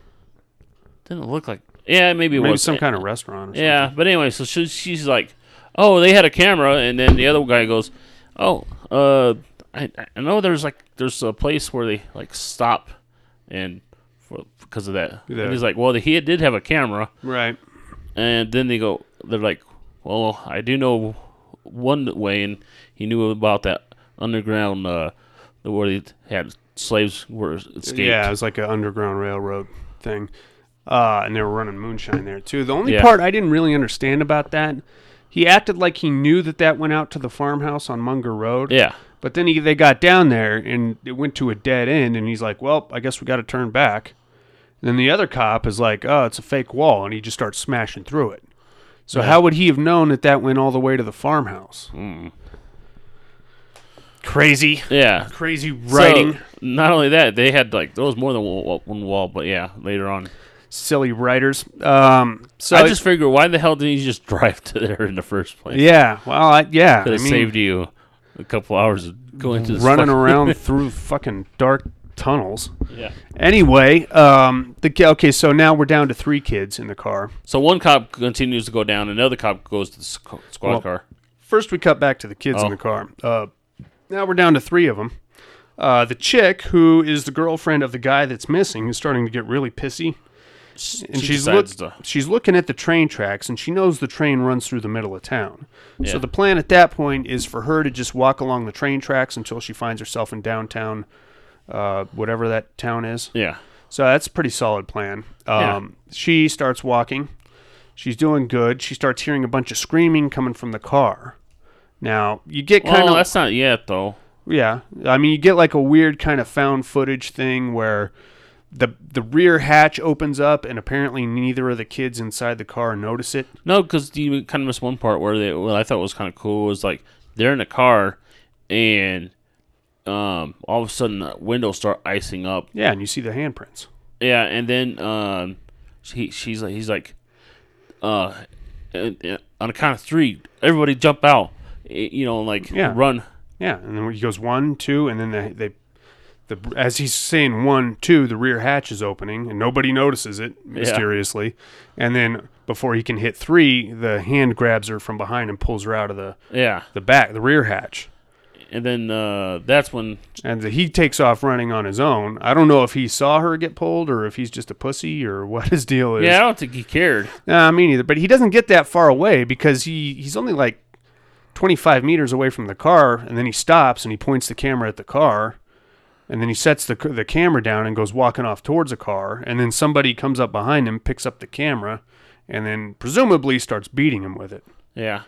Didn't look like. Yeah, maybe it Maybe was some kind of restaurant. Or Yeah, but anyway, so she, she's like, "Oh, they had a camera," and then the other guy goes, "Oh, uh, I, I know there's like there's a place where they like stop, and for because of that." Yeah. And he's like, "Well, he did have a camera, Right. and then they go, they're like, well, I do know one way, and he knew about that underground, uh, the where they had slaves were escaped." Yeah, it was like an underground railroad thing. Uh, and they were running moonshine there, too. The only Yeah. part I didn't really understand about that, he acted like he knew that that went out to the farmhouse on Munger Road. Yeah. But then he, they got down there, and it went to a dead end, and he's like, well, I guess we got to turn back. And then the other cop is like, oh, it's a fake wall, and he just starts smashing through it. So Yeah. how would he have known that that went all the way to the farmhouse? Mm. Crazy. Yeah. Crazy writing. So, not only that, they had like there was more than one, one wall, but yeah, later on. Silly writers. Um, so I just figure, why the hell didn't you just drive to there in the first place? Yeah, well, I, yeah, could have I mean, saved you a couple hours of going to this running fucking- around through fucking dark tunnels. Yeah. Anyway, um, the ki- okay, so now we're down to three kids in the car. So one cop continues to go down, another cop goes to the squ- squad Well, car. First, we cut back to the kids Oh. in the car. Uh, now we're down to three of them. Uh, the chick, who is the girlfriend of the guy that's missing, is starting to get really pissy. And she she's look, decides to- she's looking at the train tracks, and she knows the train runs through the middle of town. Yeah. So the plan at that point is for her to just walk along the train tracks until she finds herself in downtown, uh, whatever that town is. Yeah. So that's a pretty solid plan. Um, She starts walking. She's doing good. She starts hearing a bunch of screaming coming from the car. Now, you get kind Well, of... that's not yet, though. Yeah. I mean, you get like a weird kind of found footage thing where the the rear hatch opens up and apparently neither of the kids inside the car notice it. No, because you kind of missed one part where they, what I thought was kind of cool was like they're in the car and um, all of a sudden the windows start icing up. Yeah, and you see the handprints. Yeah, and then um, she she's like he's like, uh, uh, on a count of three, everybody jump out, eh, you know, like Yeah. run. Yeah, and then he goes one, two, and then they, they the as he's saying one, two, the rear hatch is opening, and nobody notices it mysteriously. And then before he can hit three, the hand grabs her from behind and pulls her out of the Yeah. the back, the rear hatch. And then uh, that's when And the, he takes off running on his own. I don't know if he saw her get pulled or if he's just a pussy or what his deal is. yeah, I don't think he cared. Nah, me neither. But he doesn't get that far away because he, he's only like twenty-five meters away from the car, and then he stops and he points the camera at the car, and then he sets the the camera down and goes walking off towards the car, and then somebody comes up behind him, picks up the camera, and then presumably starts beating him with it. Yeah.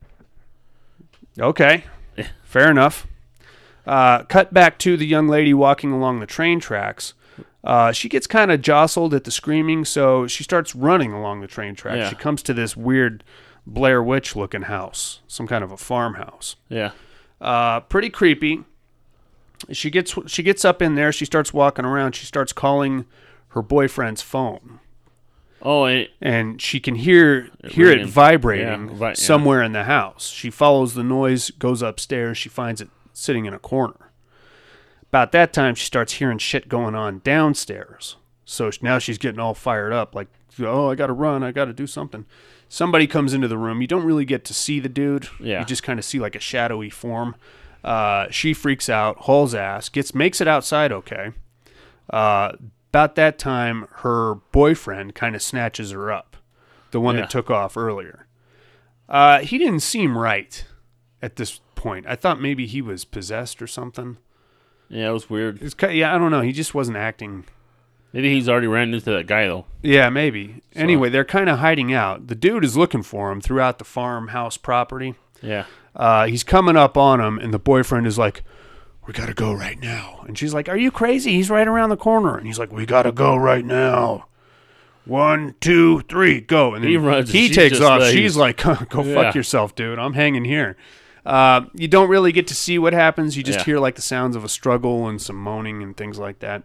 Okay. Fair enough. Uh, cut back to the young lady walking along the train tracks. Uh, she gets kind of jostled at the screaming, so she starts running along the train tracks. Yeah. She comes to this weird Blair Witch-looking house, some kind of a farmhouse. Yeah. Uh, pretty creepy. She gets she gets up in there. She starts walking around. She starts calling her boyfriend's phone. Oh, and, and she can hear hear ringing. it vibrating Yeah, vi- yeah. somewhere in the house. She follows the noise, goes upstairs. She finds it sitting in a corner. About that time, she starts hearing shit going on downstairs. So now she's getting all fired up, like, oh, I got to run. I got to do something. Somebody comes into the room. You don't really get to see the dude. Yeah. You just kind of see like a shadowy form. Uh, she freaks out, hauls ass, gets makes it outside okay. Uh, about that time, her boyfriend kind of snatches her up, the one Yeah. that took off earlier. Uh, he didn't seem right at this point. I thought maybe he was possessed or something. Yeah, it was weird. It's, ki- yeah, I don't know. He just wasn't acting. Maybe he's already ran into that guy, though. Yeah, maybe. So- Anyway, they're kind of hiding out. The dude is looking for him throughout the farmhouse property. Yeah. Uh, he's coming up on him, and the boyfriend is like, we got to go right now. And she's like, are you crazy? He's right around the corner. And he's like, we got to go right now. One, two, three, go. And then He runs, he she takes just off. leaves. She's like, go Yeah. fuck yourself, dude. I'm hanging here. Uh, you don't really get to see what happens. You just Yeah. hear like the sounds of a struggle and some moaning and things like that.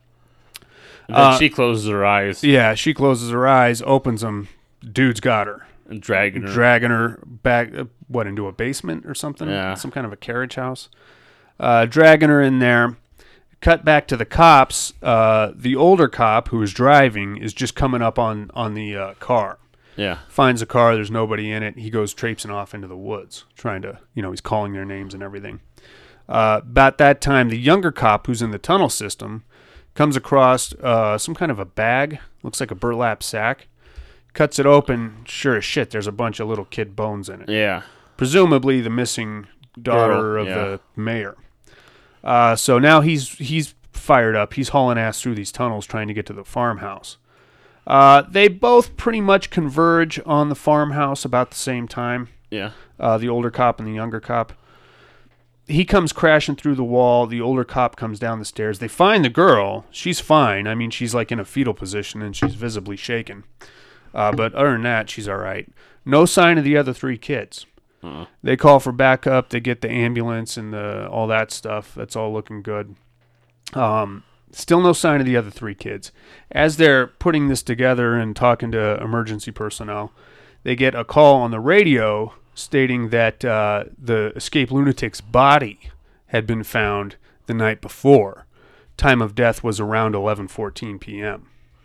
And then Uh, she closes her eyes. Yeah, she closes her eyes, opens them. Dude's got her. And dragging her. Dragging her back, uh, what, into a basement or something? Yeah. Some kind of a carriage house. Uh, dragging her in there. Cut back to the cops. Uh, the older cop who is driving is just coming up on, on the uh, car. Yeah. Finds a car, there's nobody in it. He goes traipsing off into the woods, trying to, you know, he's calling their names and everything. Uh, about that time, the younger cop who's in the tunnel system comes across uh, some kind of a bag, looks like a burlap sack, cuts it open. Sure as shit, there's a bunch of little kid bones in it. Yeah. Presumably the missing daughter Girl, of yeah. the mayor. Uh, so now he's he's fired up. He's hauling ass through these tunnels trying to get to the farmhouse. Uh, they both pretty much converge on the farmhouse about the same time. Yeah. Uh, the older cop and the younger cop. He comes crashing through the wall. The older cop comes down the stairs. They find the girl. She's fine. I mean, she's like in a fetal position and she's visibly shaken. Uh, but other than that, she's all right. No sign of the other three kids. Uh-uh. They call for backup. They get the ambulance and the all that stuff. That's all looking good. Um, still no sign of the other three kids. As they're putting this together and talking to emergency personnel, they get a call on the radio stating that uh, the escaped lunatic's body had been found the night before. Time of death was around eleven fourteen p.m.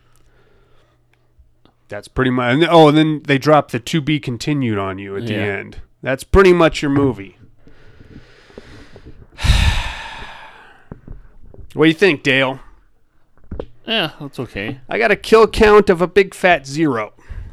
That's pretty much... and- Oh, and then they drop the to be continued on you at the Yeah. end. That's pretty much your movie. What do you think, Dale? Yeah, that's okay. I got a kill count of a big fat zero.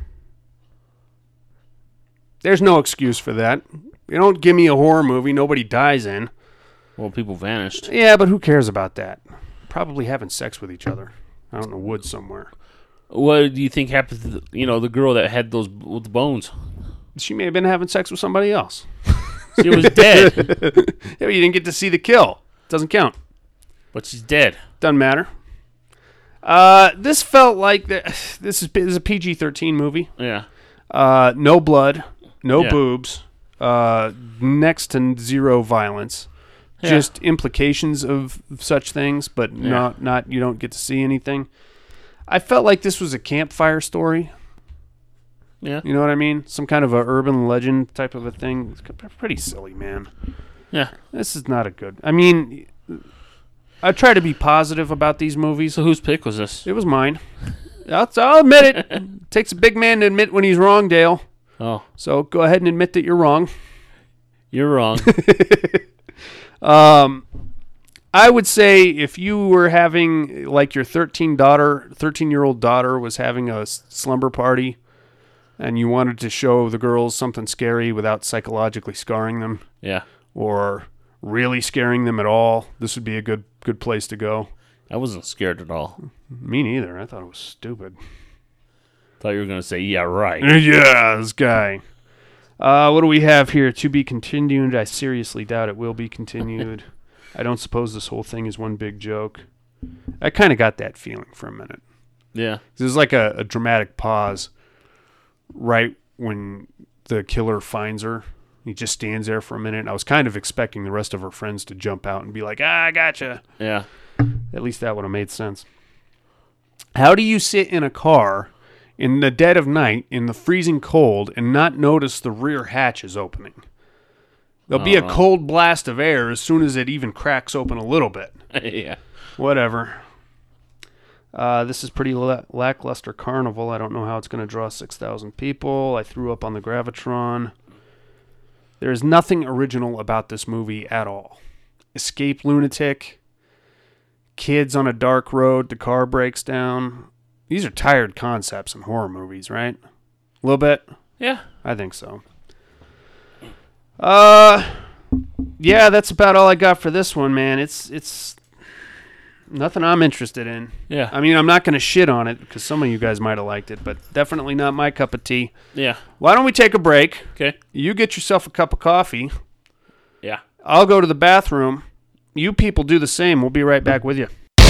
There's no excuse for that. You don't give me a horror movie nobody dies in. Well, people vanished. Yeah, but who cares about that? Probably having sex with each other out in the woods somewhere. What do you think happened to the, you know, the girl that had those with the bones? She may have been having sex with somebody else. She was dead. Yeah, but you didn't get to see the kill. Doesn't count. But she's dead. Doesn't matter. Uh, this felt like the, this is this is a P G thirteen movie. Yeah. Uh, no blood, no Yeah. boobs, uh, next to zero violence. Yeah. Just implications of such things, but Yeah. not not you don't get to see anything. I felt like this was a campfire story. Yeah. You know what I mean? Some kind of a urban legend type of a thing. It's pretty silly, man. Yeah. This is not a good... I mean, I try to be positive about these movies. So whose pick was this? It was mine. I'll, I'll admit it. It takes a big man to admit when he's wrong, Dale. Oh. So go ahead and admit that you're wrong. You're wrong. um, I would say if you were having, like your thirteen daughter, thirteen-year-old daughter was having a s- slumber party, and you wanted to show the girls something scary without psychologically scarring them, Yeah. or really scaring them at all, this would be a good good place to go. I wasn't scared at all. Me neither. I thought it was stupid. Thought you were going to say, yeah, right. Yeah, this guy. Uh, what do we have here? To be continued. I seriously doubt it will be continued. I don't suppose this whole thing is one big joke. I kind of got that feeling for a minute. Yeah. There's like a, a dramatic pause right when the killer finds her. He just stands there for a minute. And I was kind of expecting the rest of her friends to jump out and be like, ah, I gotcha. Yeah. At least that would have made sense. How do you sit in a car in the dead of night in the freezing cold and not notice the rear hatch is opening? There'll be a know. cold blast of air as soon as it even cracks open a little bit. Yeah. Whatever. Uh, this is pretty la- lackluster carnival. I don't know how it's going to draw six thousand people. I threw up on the Gravitron. There is nothing original about this movie at all. Escape lunatic. Kids on a dark road. The car breaks down. These are tired concepts in horror movies, right? A little bit? Yeah. I think so. Uh, yeah, that's about all I got for this one, man. It's it's nothing I'm interested in. Yeah. I mean, I'm not going to shit on it because some of you guys might have liked it, but definitely not my cup of tea. Yeah. Why don't we take a break? Okay. You get yourself a cup of coffee. Yeah. I'll go to the bathroom. You people do the same. We'll be right back with you.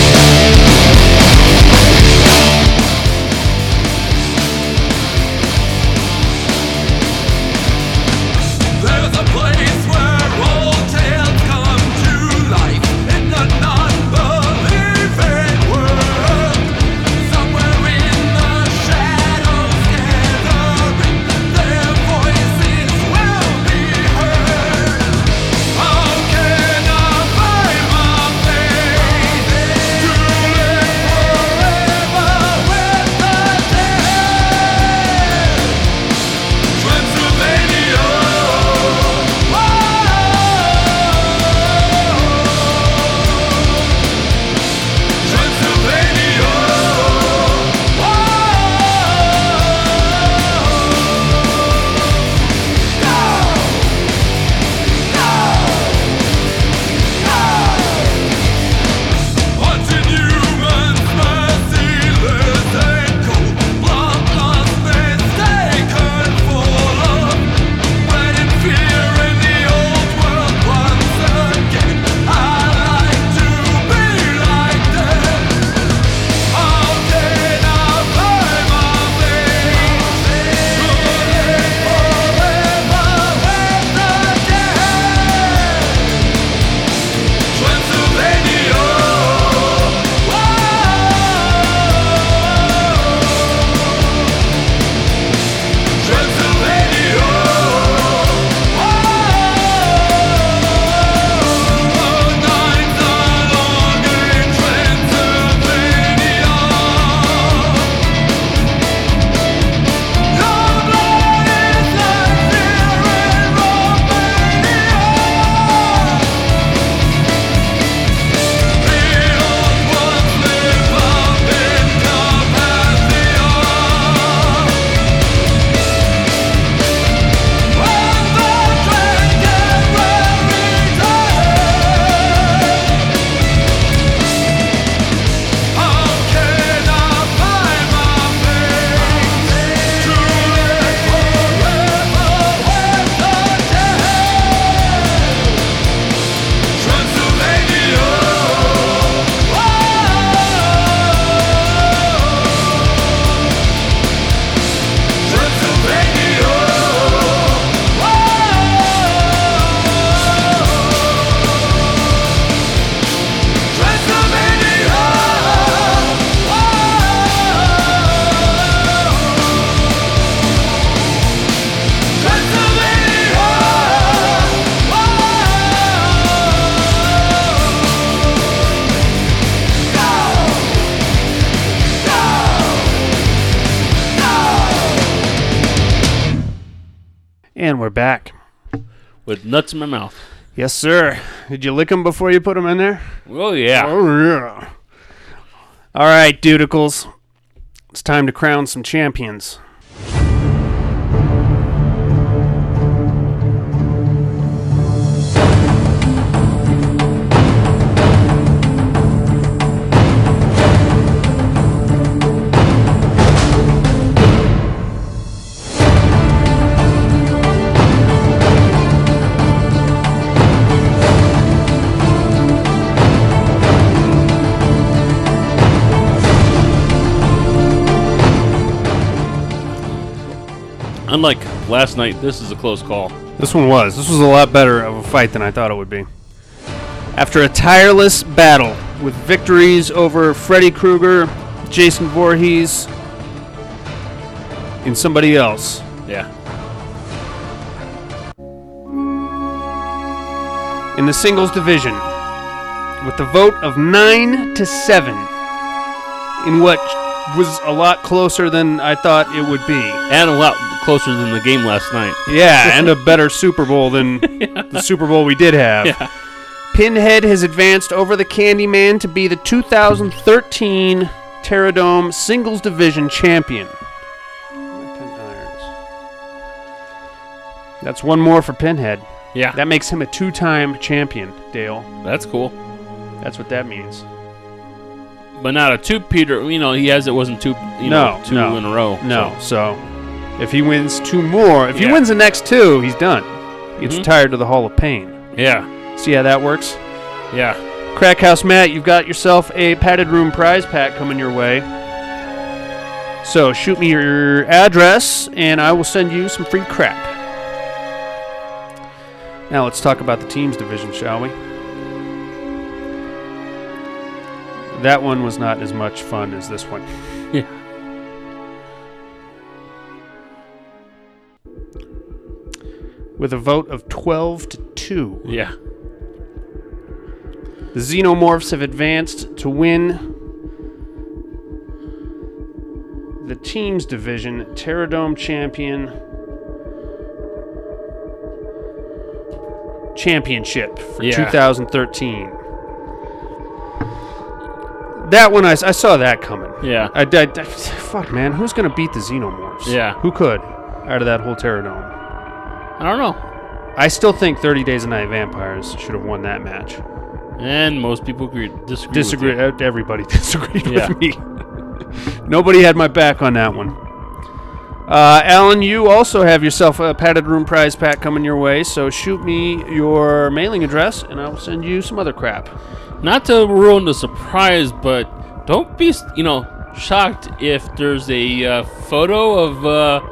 There's a place where old tales come to life in the non-believing world. Somewhere in the shadows gathering, their voices will be heard. How can I find my faith to live forever with the dead? Transylvania. And we're back. With nuts in my mouth. Yes, sir. Did you lick them before you put them in there? Oh, yeah. Oh, yeah. All right, Dudicles. It's time to crown some champions. unlike last night, this is a close call. This one was. This was a lot better of a fight than I thought it would be. After a tireless battle with victories over Freddy Krueger, Jason Voorhees, and somebody else. Yeah. In the singles division, with the vote of nine to seven, in what was a lot closer than I thought it would be. And a lot closer than the game last night. Yeah, and a better Super Bowl than yeah. the Super Bowl we did have. Yeah. Pinhead has advanced over the Candyman to be the two thousand thirteen Terradome Singles Division Champion. That's one more for Pinhead. Yeah. That makes him a two-time champion, Dale. That's cool. That's what that means. But not a two-peater. You know, he has it wasn't two, you no, know, two no, in a row. No, so. so if he wins two more, if yeah. he wins the next two, he's done. He gets mm-hmm. retired to the Hall of Pain. Yeah. See how that works? Yeah. Crack House Matt, you've got yourself a padded room prize pack coming your way. So shoot me your address, and I will send you some free crap. Now let's talk about the teams division, shall we? That one was not as much fun as this one. Yeah. With a vote of twelve to two. Yeah. The Xenomorphs have advanced to win the teams division Terradome champion championship for yeah. two thousand thirteen. That one, I, I saw that coming. Yeah. I, I, I, fuck, man. Who's going to beat the Xenomorphs? Yeah. Who could out of that whole Terradome? I don't know. I still think thirty Days a Night Vampires should have won that match. And most people agree, disagree. Disagree. With you. Everybody disagreed yeah. with me. Nobody had my back on that one. Uh, Alan, you also have yourself a padded room prize pack coming your way, so shoot me your mailing address, and I will send you some other crap. Not to ruin the surprise, but don't be, you know, shocked if there's a uh, photo of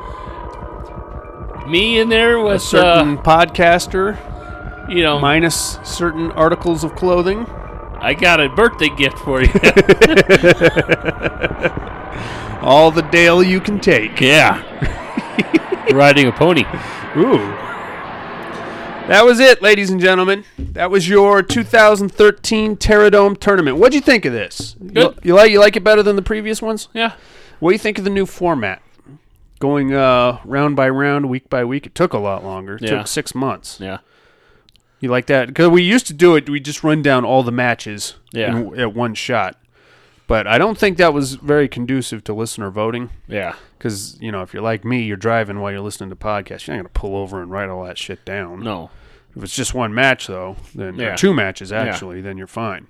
uh, me in there with a certain uh, podcaster, you know, minus certain articles of clothing. I got a birthday gift for you. All the Dale you can take. Yeah. Riding a pony. Ooh. That was it, ladies and gentlemen. That was your two thousand thirteen Terradome tournament. What'd you think of this? Good. You, you like you like it better than the previous ones? Yeah. What do you think of the new format? Going uh, round by round, week by week. It took a lot longer. It yeah. took six months. Yeah. You like that? Because we used to do it. We just run down all the matches yeah. in, at one shot. But I don't think that was very conducive to listener voting. Yeah. Because, you know, if you're like me, you're driving while you're listening to podcasts. You're not going to pull over and write all that shit down. No. If it's just one match, though, then yeah. or two matches, actually, yeah. then you're fine.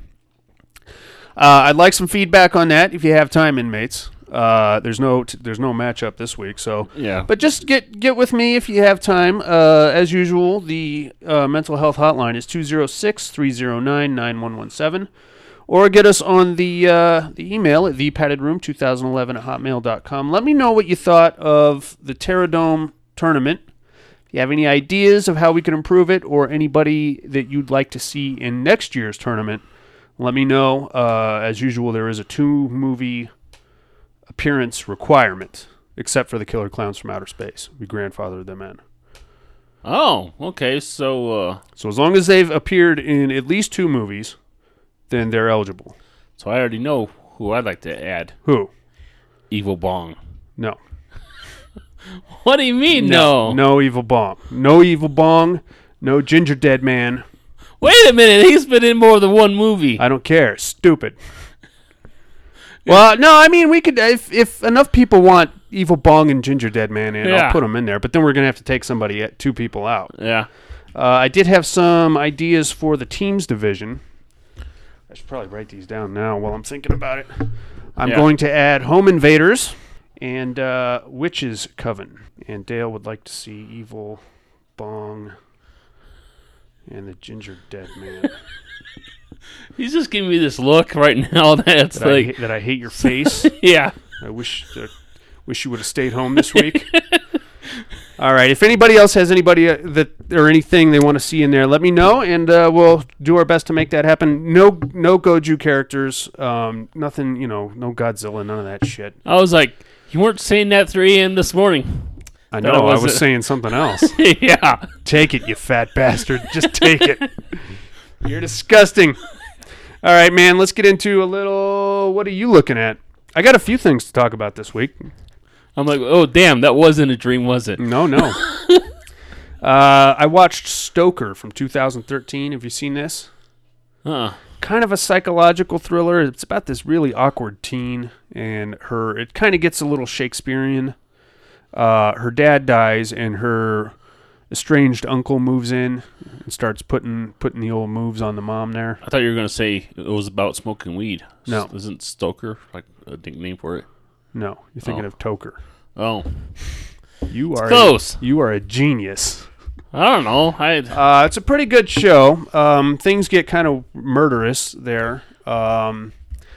Uh, I'd like some feedback on that if you have time, inmates. Uh, there's no t- there's no matchup this week, so yeah. But just get get with me if you have time. Uh, as usual, the uh, mental health hotline is two zero six, three zero nine, nine one one seven, or get us on the uh, the email at the padded room two thousand eleven at hotmail dot com. Let me know what you thought of the Terradome tournament. If you have any ideas of how we can improve it, or anybody that you'd like to see in next year's tournament, let me know. Uh, as usual, there is a two movie appearance requirement, except for the Killer Clowns from Outer Space. We grandfathered them in. Oh, okay. So, uh, so as long as they've appeared in at least two movies, then they're eligible. So I already know who I'd like to add. Who? Evil Bong. No. What do you mean, no? No, no Evil Bong. No Evil Bong. No Ginger Dead Man. Wait a minute. He's been in more than one movie. I don't care. Stupid. Well, no, I mean, we could, if if enough people want Evil Bong and Ginger Dead Man in, yeah. I'll put them in there, but then we're going to have to take somebody, at two people out. Yeah. Uh, I did have some ideas for the teams division. I should probably write these down now while I'm thinking about it. I'm yeah. going to add Home Invaders and uh, Witches Coven. And Dale would like to see Evil Bong and the Ginger Dead Man. He's just giving me this look right now that's that like... I ha- that I hate your face. Yeah. I wish uh, wish you would have stayed home this week. All right. If anybody else has anybody uh, that or anything they want to see in there, let me know, and uh, we'll do our best to make that happen. No, no Goju characters. Um, nothing. You know, no Godzilla. None of that shit. I was like, you weren't saying that at three a.m. this morning. I know. I was saying something else. Yeah. Take it, you fat bastard. Just take it. You're disgusting. All right, man. Let's get into a little. What are you looking at? I got a few things to talk about this week. I'm like, oh, damn, that wasn't a dream, was it? No, no. uh, I watched Stoker from two thousand thirteen. Have you seen this? Uh-uh. Kind of a psychological thriller. It's about this really awkward teen, and her. It kind of gets a little Shakespearean. Uh, her dad dies, and her estranged uncle moves in and starts putting putting the old moves on the mom there. I thought you were going to say it was about smoking weed. No. S- isn't Stoker like a nickname for it? No, you're thinking Oh. of Toker. Oh. You It's are close. A, you are a genius. I don't know. I Uh, it's a pretty good show. Um, things get kind of murderous there. Um,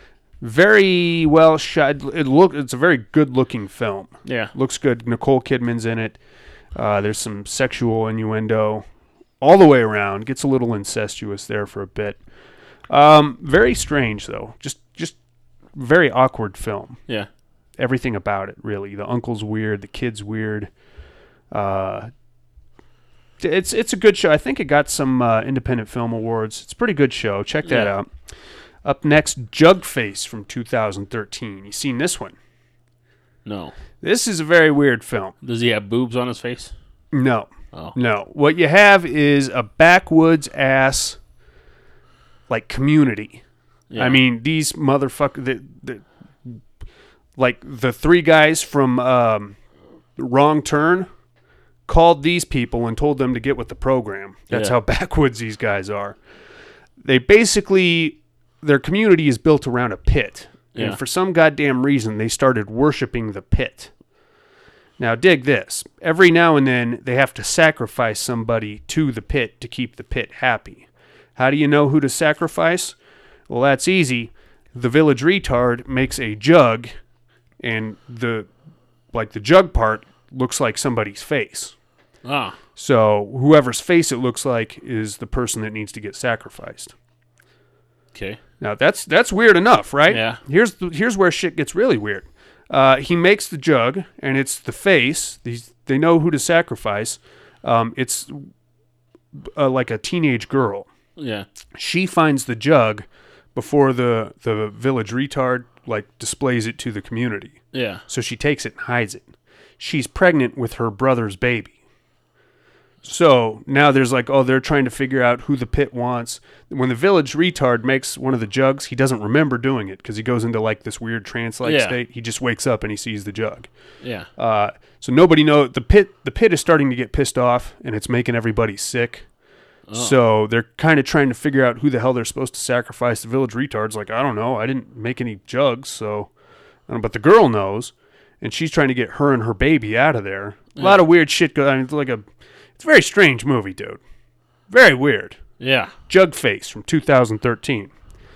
very well shot. It look. It's a very good looking film. Yeah. Looks good. Nicole Kidman's in it. Uh, there's some sexual innuendo all the way around. Gets a little incestuous there for a bit. Um, very strange though. Just just very awkward film. Yeah. Everything about it, really. The uncle's weird. The kid's weird. Uh, it's it's a good show. I think it got some uh, independent film awards. It's a pretty good show. Check that Yeah. out. Up next, Jugface from two thousand thirteen. You seen this one? No. This is a very weird film. Does he have boobs on his face? No. Oh. No. What you have is a backwoods ass, like, community. Yeah. I mean, these motherfuckers, the, the, like the three guys from um, Wrong Turn called these people and told them to get with the program. That's Yeah. how backwoods these guys are. They basically, their community is built around a pit. Yeah. And for some goddamn reason, they started worshiping the pit. Now, dig this. Every now and then, they have to sacrifice somebody to the pit to keep the pit happy. How do you know who to sacrifice? Well, that's easy. The village retard makes a jug, and the like the jug part looks like somebody's face. Ah. So whoever's face it looks like is the person that needs to get sacrificed. Okay. Now that's that's weird enough, right? Yeah. Here's the, here's where shit gets really weird. Uh, he makes the jug, and it's the face. These they know who to sacrifice. Um, it's uh, like a teenage girl. Yeah. She finds the jug before the the village retard like displays it to the community. Yeah. So she takes it and hides it. She's pregnant with her brother's baby. So now there's like, oh, they're trying to figure out who the pit wants. When the village retard makes one of the jugs, he doesn't remember doing it because he goes into like this weird trance-like Yeah. state. He just wakes up and he sees the jug. Yeah. Uh, so nobody knows. The pit, the pit is starting to get pissed off, and it's making everybody sick. Oh. So they're kind of trying to figure out who the hell they're supposed to sacrifice. The village retard's like, I don't know. I didn't make any jugs, so. I don't know. But the girl knows, and she's trying to get her and her baby out of there. A lot of weird shit going on. It's like a, it's a very strange movie, dude. Very weird. Yeah. Jugface from two thousand thirteen.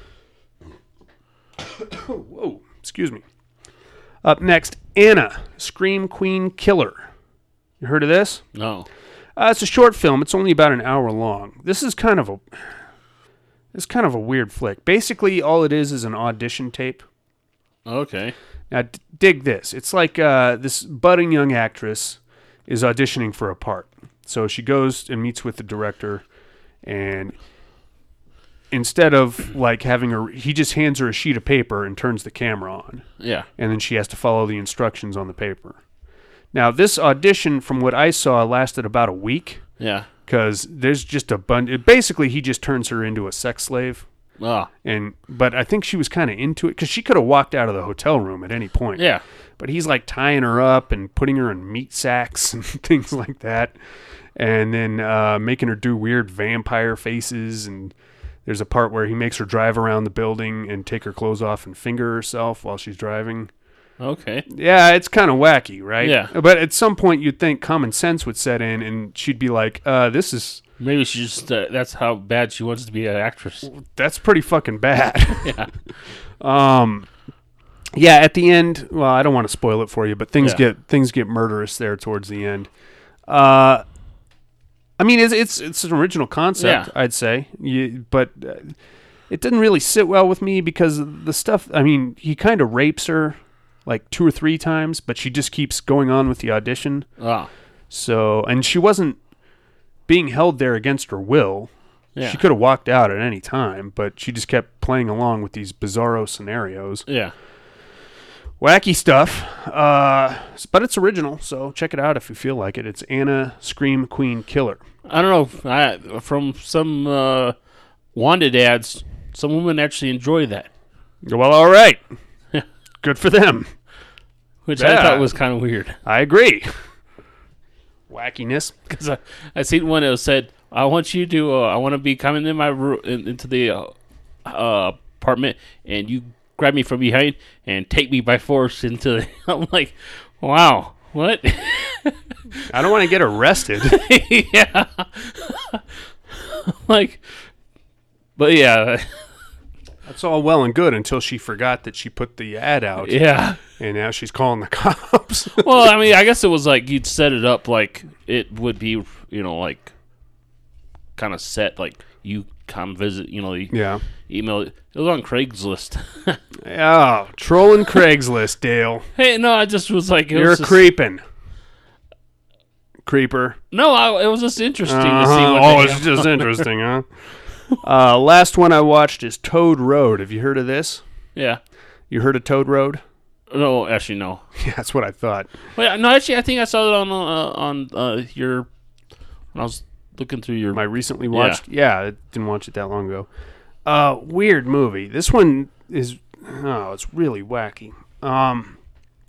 Whoa, excuse me. Up next, Anna, Scream Queen Killer. You heard of this? No. Uh, it's a short film. It's only about an hour long. This is kind of a, it's kind of a weird flick. Basically, all it is is an audition tape. Okay. Now, d- dig this. It's like uh, this budding young actress is auditioning for a part. So she goes and meets with the director, and instead of like having her, he just hands her a sheet of paper and turns the camera on. Yeah. And then she has to follow the instructions on the paper. Now, this audition, from what I saw, lasted about a week. Yeah. Because there's just a bunch. Basically, he just turns her into a sex slave. Ah. And but I think she was kind of into it because she could have walked out of the hotel room at any point. Yeah. But he's like tying her up and putting her in meat sacks and things like that, and then uh, making her do weird vampire faces. And there's a part where he makes her drive around the building and take her clothes off and finger herself while she's driving. Okay. Yeah, it's kind of wacky, right? Yeah. But at some point, you'd think common sense would set in, and she'd be like, uh, "This is." Maybe she just, uh, that's how bad she wants to be an actress. That's pretty fucking bad. Yeah. Um, yeah, at the end, well, I don't want to spoil it for you, but things Yeah. get things get murderous there towards the end. Uh, I mean, it's it's it's an original concept, Yeah. I'd say. You, but uh, it didn't really sit well with me because the stuff. I mean, he kind of rapes her like two or three times, but she just keeps going on with the audition. Ah. So, and she wasn't being held there against her will. Yeah. She could have walked out at any time, but she just kept playing along with these bizarro scenarios. Yeah. Wacky stuff. Uh, s- but it's original, so check it out if you feel like it. It's Anna Scream Queen Killer. I don't know. if I, from some uh, wanted ads, some women actually enjoy that. Well, all right. Good for them. Which I Yeah. thought was kind of weird. I agree. Wackiness. Because I, I seen one that said, I want you to, uh, I want to be coming in my room, in, into the uh, uh, apartment, and you grab me from behind and take me by force into the, I'm like, wow, what? I don't want to get arrested. Yeah. Like, but yeah. That's all well and good until she forgot that she put the ad out. Yeah. And now she's calling the cops. Well, I mean, I guess it was like you'd set it up like it would be, you know, like kind of set, like you come visit, you know, you Yeah. email. It was on Craigslist. Oh, trolling Craigslist, Dale. Hey, no, I just was like, it You're was just, creeping. Creeper. No, I, it was just interesting Uh-huh. to see what Oh, the it's hell- just interesting, huh? Uh, last one I watched is Toad Road. Have you heard of this? Yeah. You heard of Toad Road? No, actually, no. Yeah, that's what I thought. Wait, no, actually, I think I saw it on uh, on uh, your. When I was looking through your. My recently watched. Yeah, I didn't watch it that long ago. Uh, weird movie. This one is. Oh, it's really wacky. Um,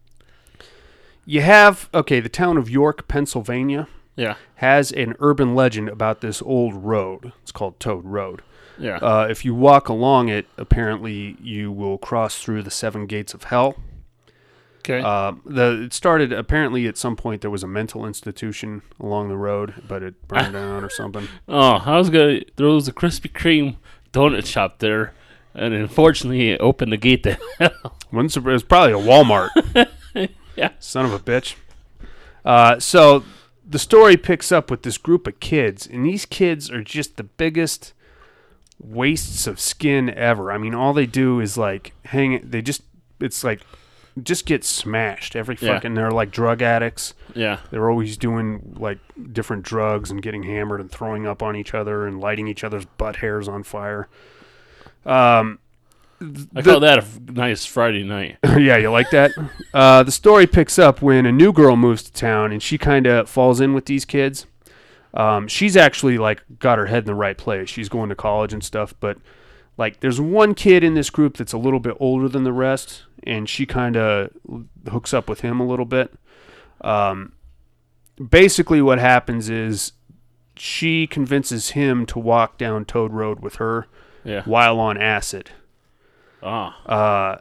you have okay. The town of York, Pennsylvania. Yeah. Has an urban legend about this old road. It's called Toad Road. Yeah. Uh, if you walk along it, apparently you will cross through the seven gates of hell. Okay. Uh, the it started apparently at some point there was a mental institution along the road, but it burned down or something. Oh, I was gonna. There was a Krispy Kreme donut shop there, and unfortunately, it opened the gate to hell. Wasn't surprised- It was probably a Walmart. Yeah. Son of a bitch. Uh, so the story picks up with this group of kids, and these kids are just the biggest wastes of skin ever. I mean, all they do is like hang it. They just, it's like, just get smashed every Yeah. fucking, they're like drug addicts. Yeah. They're always doing like different drugs and getting hammered and throwing up on each other and lighting each other's butt hairs on fire. Um, I call that a f- nice Friday night. yeah, you like that? Uh, the story picks up when a new girl moves to town and she kind of falls in with these kids. Um, she's actually like got her head in the right place. She's going to college and stuff, but like there's one kid in this group that's a little bit older than the rest, and she kind of hooks up with him a little bit. Um, basically, what happens is she convinces him to walk down Toad Road with her Yeah. while on acid. Ah. Uh,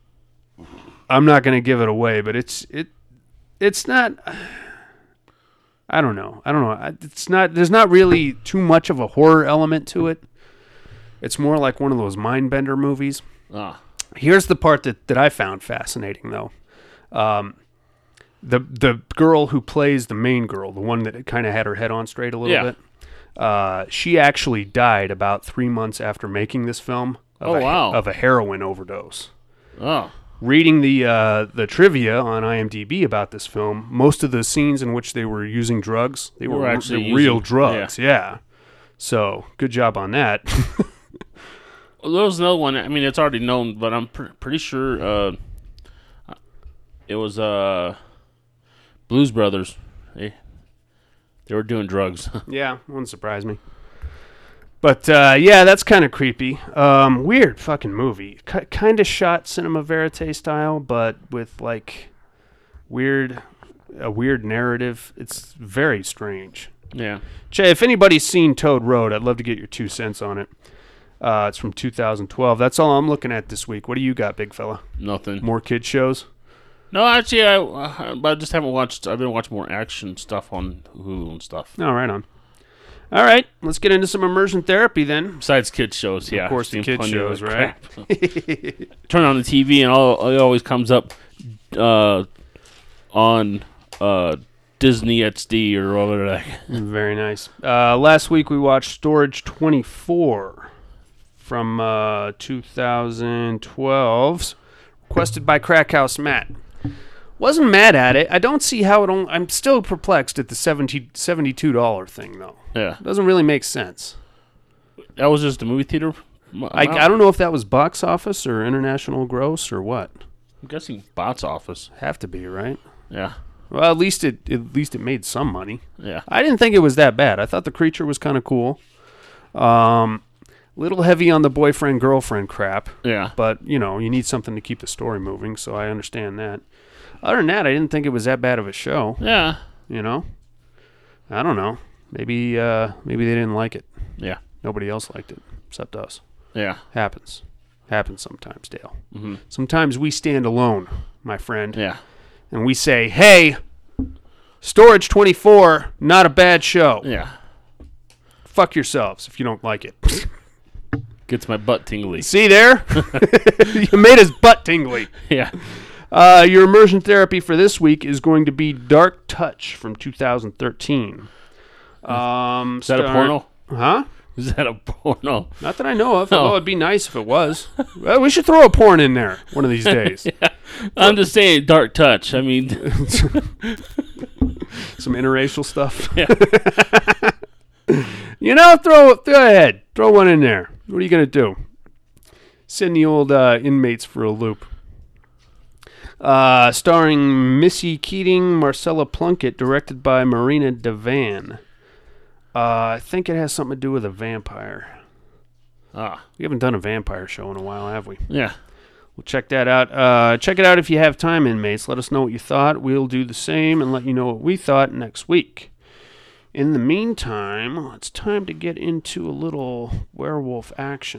I'm not going to give it away, but it's it it's not. I don't know. I don't know. I- It's not. There's not really too much of a horror element to it. It's more like one of those mind bender movies. Ah. Here's the part that, that I found fascinating, though. Um, the the girl who plays the main girl, the one that kind of had her head on straight a little Yeah. bit, uh, she actually died about three months after making this film. Of Oh, a, wow. Of a heroin overdose. Oh. Reading the uh, the trivia on IMDb about this film, most of the scenes in which they were using drugs, they were, Were r- actually real using- drugs. Yeah. So good job on that. Well, there was another one. I mean, it's already known, but I'm pr- pretty sure uh, it was uh, Blues Brothers. They they were doing drugs. Yeah, wouldn't surprise me. But uh, yeah, that's kind of creepy. Um, weird fucking movie. K- kind of shot cinema verite style, but with like weird, a weird narrative. It's very strange. Yeah. Jay, if anybody's seen Toad Road, I'd love to get your two cents on it. Uh, it's from two thousand twelve. That's all I'm looking at this week. What do you got, big fella? Nothing. More kid shows? No, actually, I, uh, I just haven't watched. I've been watching more action stuff on Hulu and stuff. Oh, right on. All right, let's get into some immersion therapy then. Besides kids shows, yeah. Of course, the Seen kid plenty shows, of right? crap. Turn on the T V and all it always comes up uh, on uh, Disney X D or whatever. Like. Very nice. Uh, last week we watched Storage twenty-four from uh, two thousand twelve, requested by Crackhouse Matt. Wasn't mad at it. I don't see how it. Only, I'm still perplexed at the seventy, seventy-two dollars thing though. Yeah, doesn't really make sense. That was just a movie theater. I, I don't know if that was box office or international gross or what. I'm guessing box office. Have to be, right? Yeah. Well, at least it at least it made some money. Yeah. I didn't think it was that bad. I thought the creature was kind of cool. Um, little heavy on the boyfriend girlfriend crap. Yeah. But you know, you need something to keep the story moving, so I understand that. Other than that, I didn't think it was that bad of a show. Yeah. You know, I don't know. Maybe uh, maybe they didn't like it. Yeah. Nobody else liked it except us. Yeah. Happens. Happens sometimes, Dale. Mm-hmm. Sometimes we stand alone, my friend. Yeah. And we say, hey, Storage twenty-four, not a bad show. Yeah. Fuck yourselves if you don't like it. Gets my butt tingly. See there? You made his butt tingly. Yeah. Uh, your immersion therapy for this week is going to be Dark Touch from two thousand thirteen. Um, is that star- a porno? Huh? Is that a porno? Not that I know of. Oh. Although it'd be nice if it was. Well, we should throw a porn in there one of these days. Yeah. I'm just saying, Dark Touch. I mean, some interracial stuff. Yeah. You know, throw go ahead, throw one in there. What are you gonna do? Send the old uh, inmates for a loop. Uh, starring Missy Keating, Marcella Plunkett, directed by Marina Devan. Uh, I think it has something to do with a vampire. Ah. We haven't done a vampire show in a while, have we? Yeah. We'll check that out. Uh, check it out if you have time, inmates. Let us know what you thought. We'll do the same and let you know what we thought next week. In the meantime, it's time to get into a little werewolf action.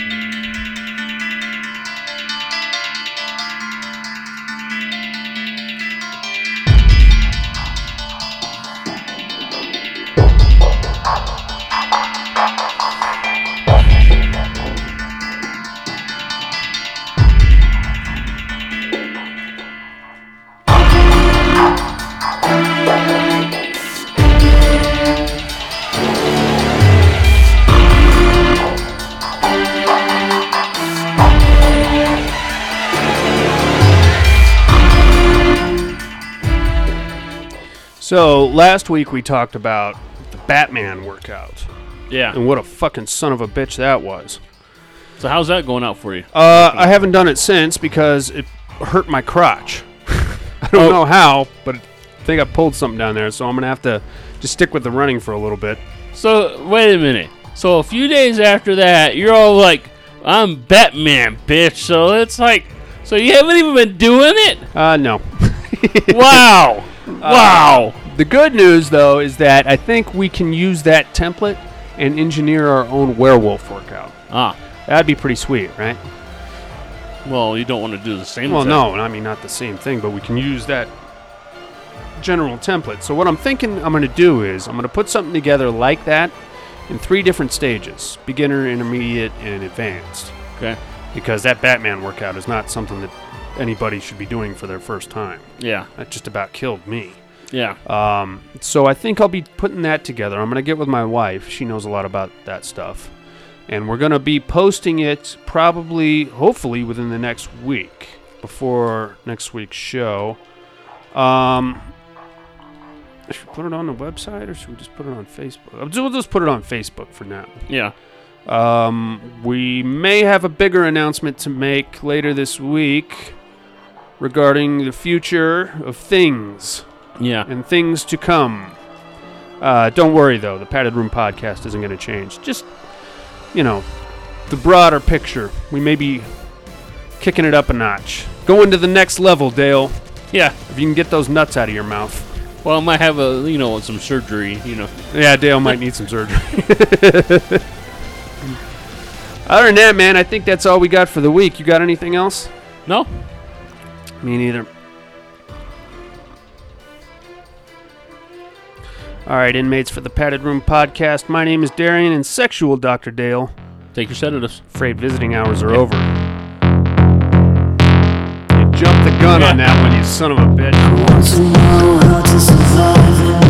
So, last week we talked about the Batman workout. Yeah. And what a fucking son of a bitch that was. So how's that going out for you? Uh, I haven't done it since because it hurt my crotch. I don't Oh. know how, but I think I pulled something down there, so I'm going to have to just stick with the running for a little bit. So, wait a minute. So, a few days after that, you're all like, I'm Batman, bitch. So, it's like, so you haven't even been doing it? Uh, no. Wow. Wow. Uh, the good news, though, is that I think we can use that template and engineer our own werewolf workout. Ah. That'd be pretty sweet, right? Well, you don't want to do the same Well, thing. no, I mean, not the same thing, but we can use that general template. So what I'm thinking I'm going to do is I'm going to put something together like that in three different stages: beginner, intermediate, and advanced. Okay. Because that Batman workout is not something that anybody should be doing for their first time. Yeah. That just about killed me. Yeah. Um, so I think I'll be putting that together. I'm going to get with my wife. She knows a lot about that stuff. And we're going to be posting it probably, hopefully, within the next week, before next week's show. Um, should we put it on the website, or should we just put it on Facebook? We'll just put it on Facebook for now. Yeah. Um, we may have a bigger announcement to make later this week regarding the future of things. Yeah. And things to come. Uh, don't worry, though. The Padded Room Podcast isn't going to change. Just, you know, the broader picture. We may be kicking it up a notch. Going to the next level, Dale. Yeah. If you can get those nuts out of your mouth. Well, I might have a, you know, some surgery, you know. Yeah, Dale might need some surgery. Other than that, man, I think that's all we got for the week. You got anything else? No. Me neither. All right, inmates, for the Padded Room Podcast, my name is Darian, and Sexual Doctor Dale. Take your sedatives. Afraid visiting hours are over. jumped the gun on that one, you son of a bitch. Want to know how to survive in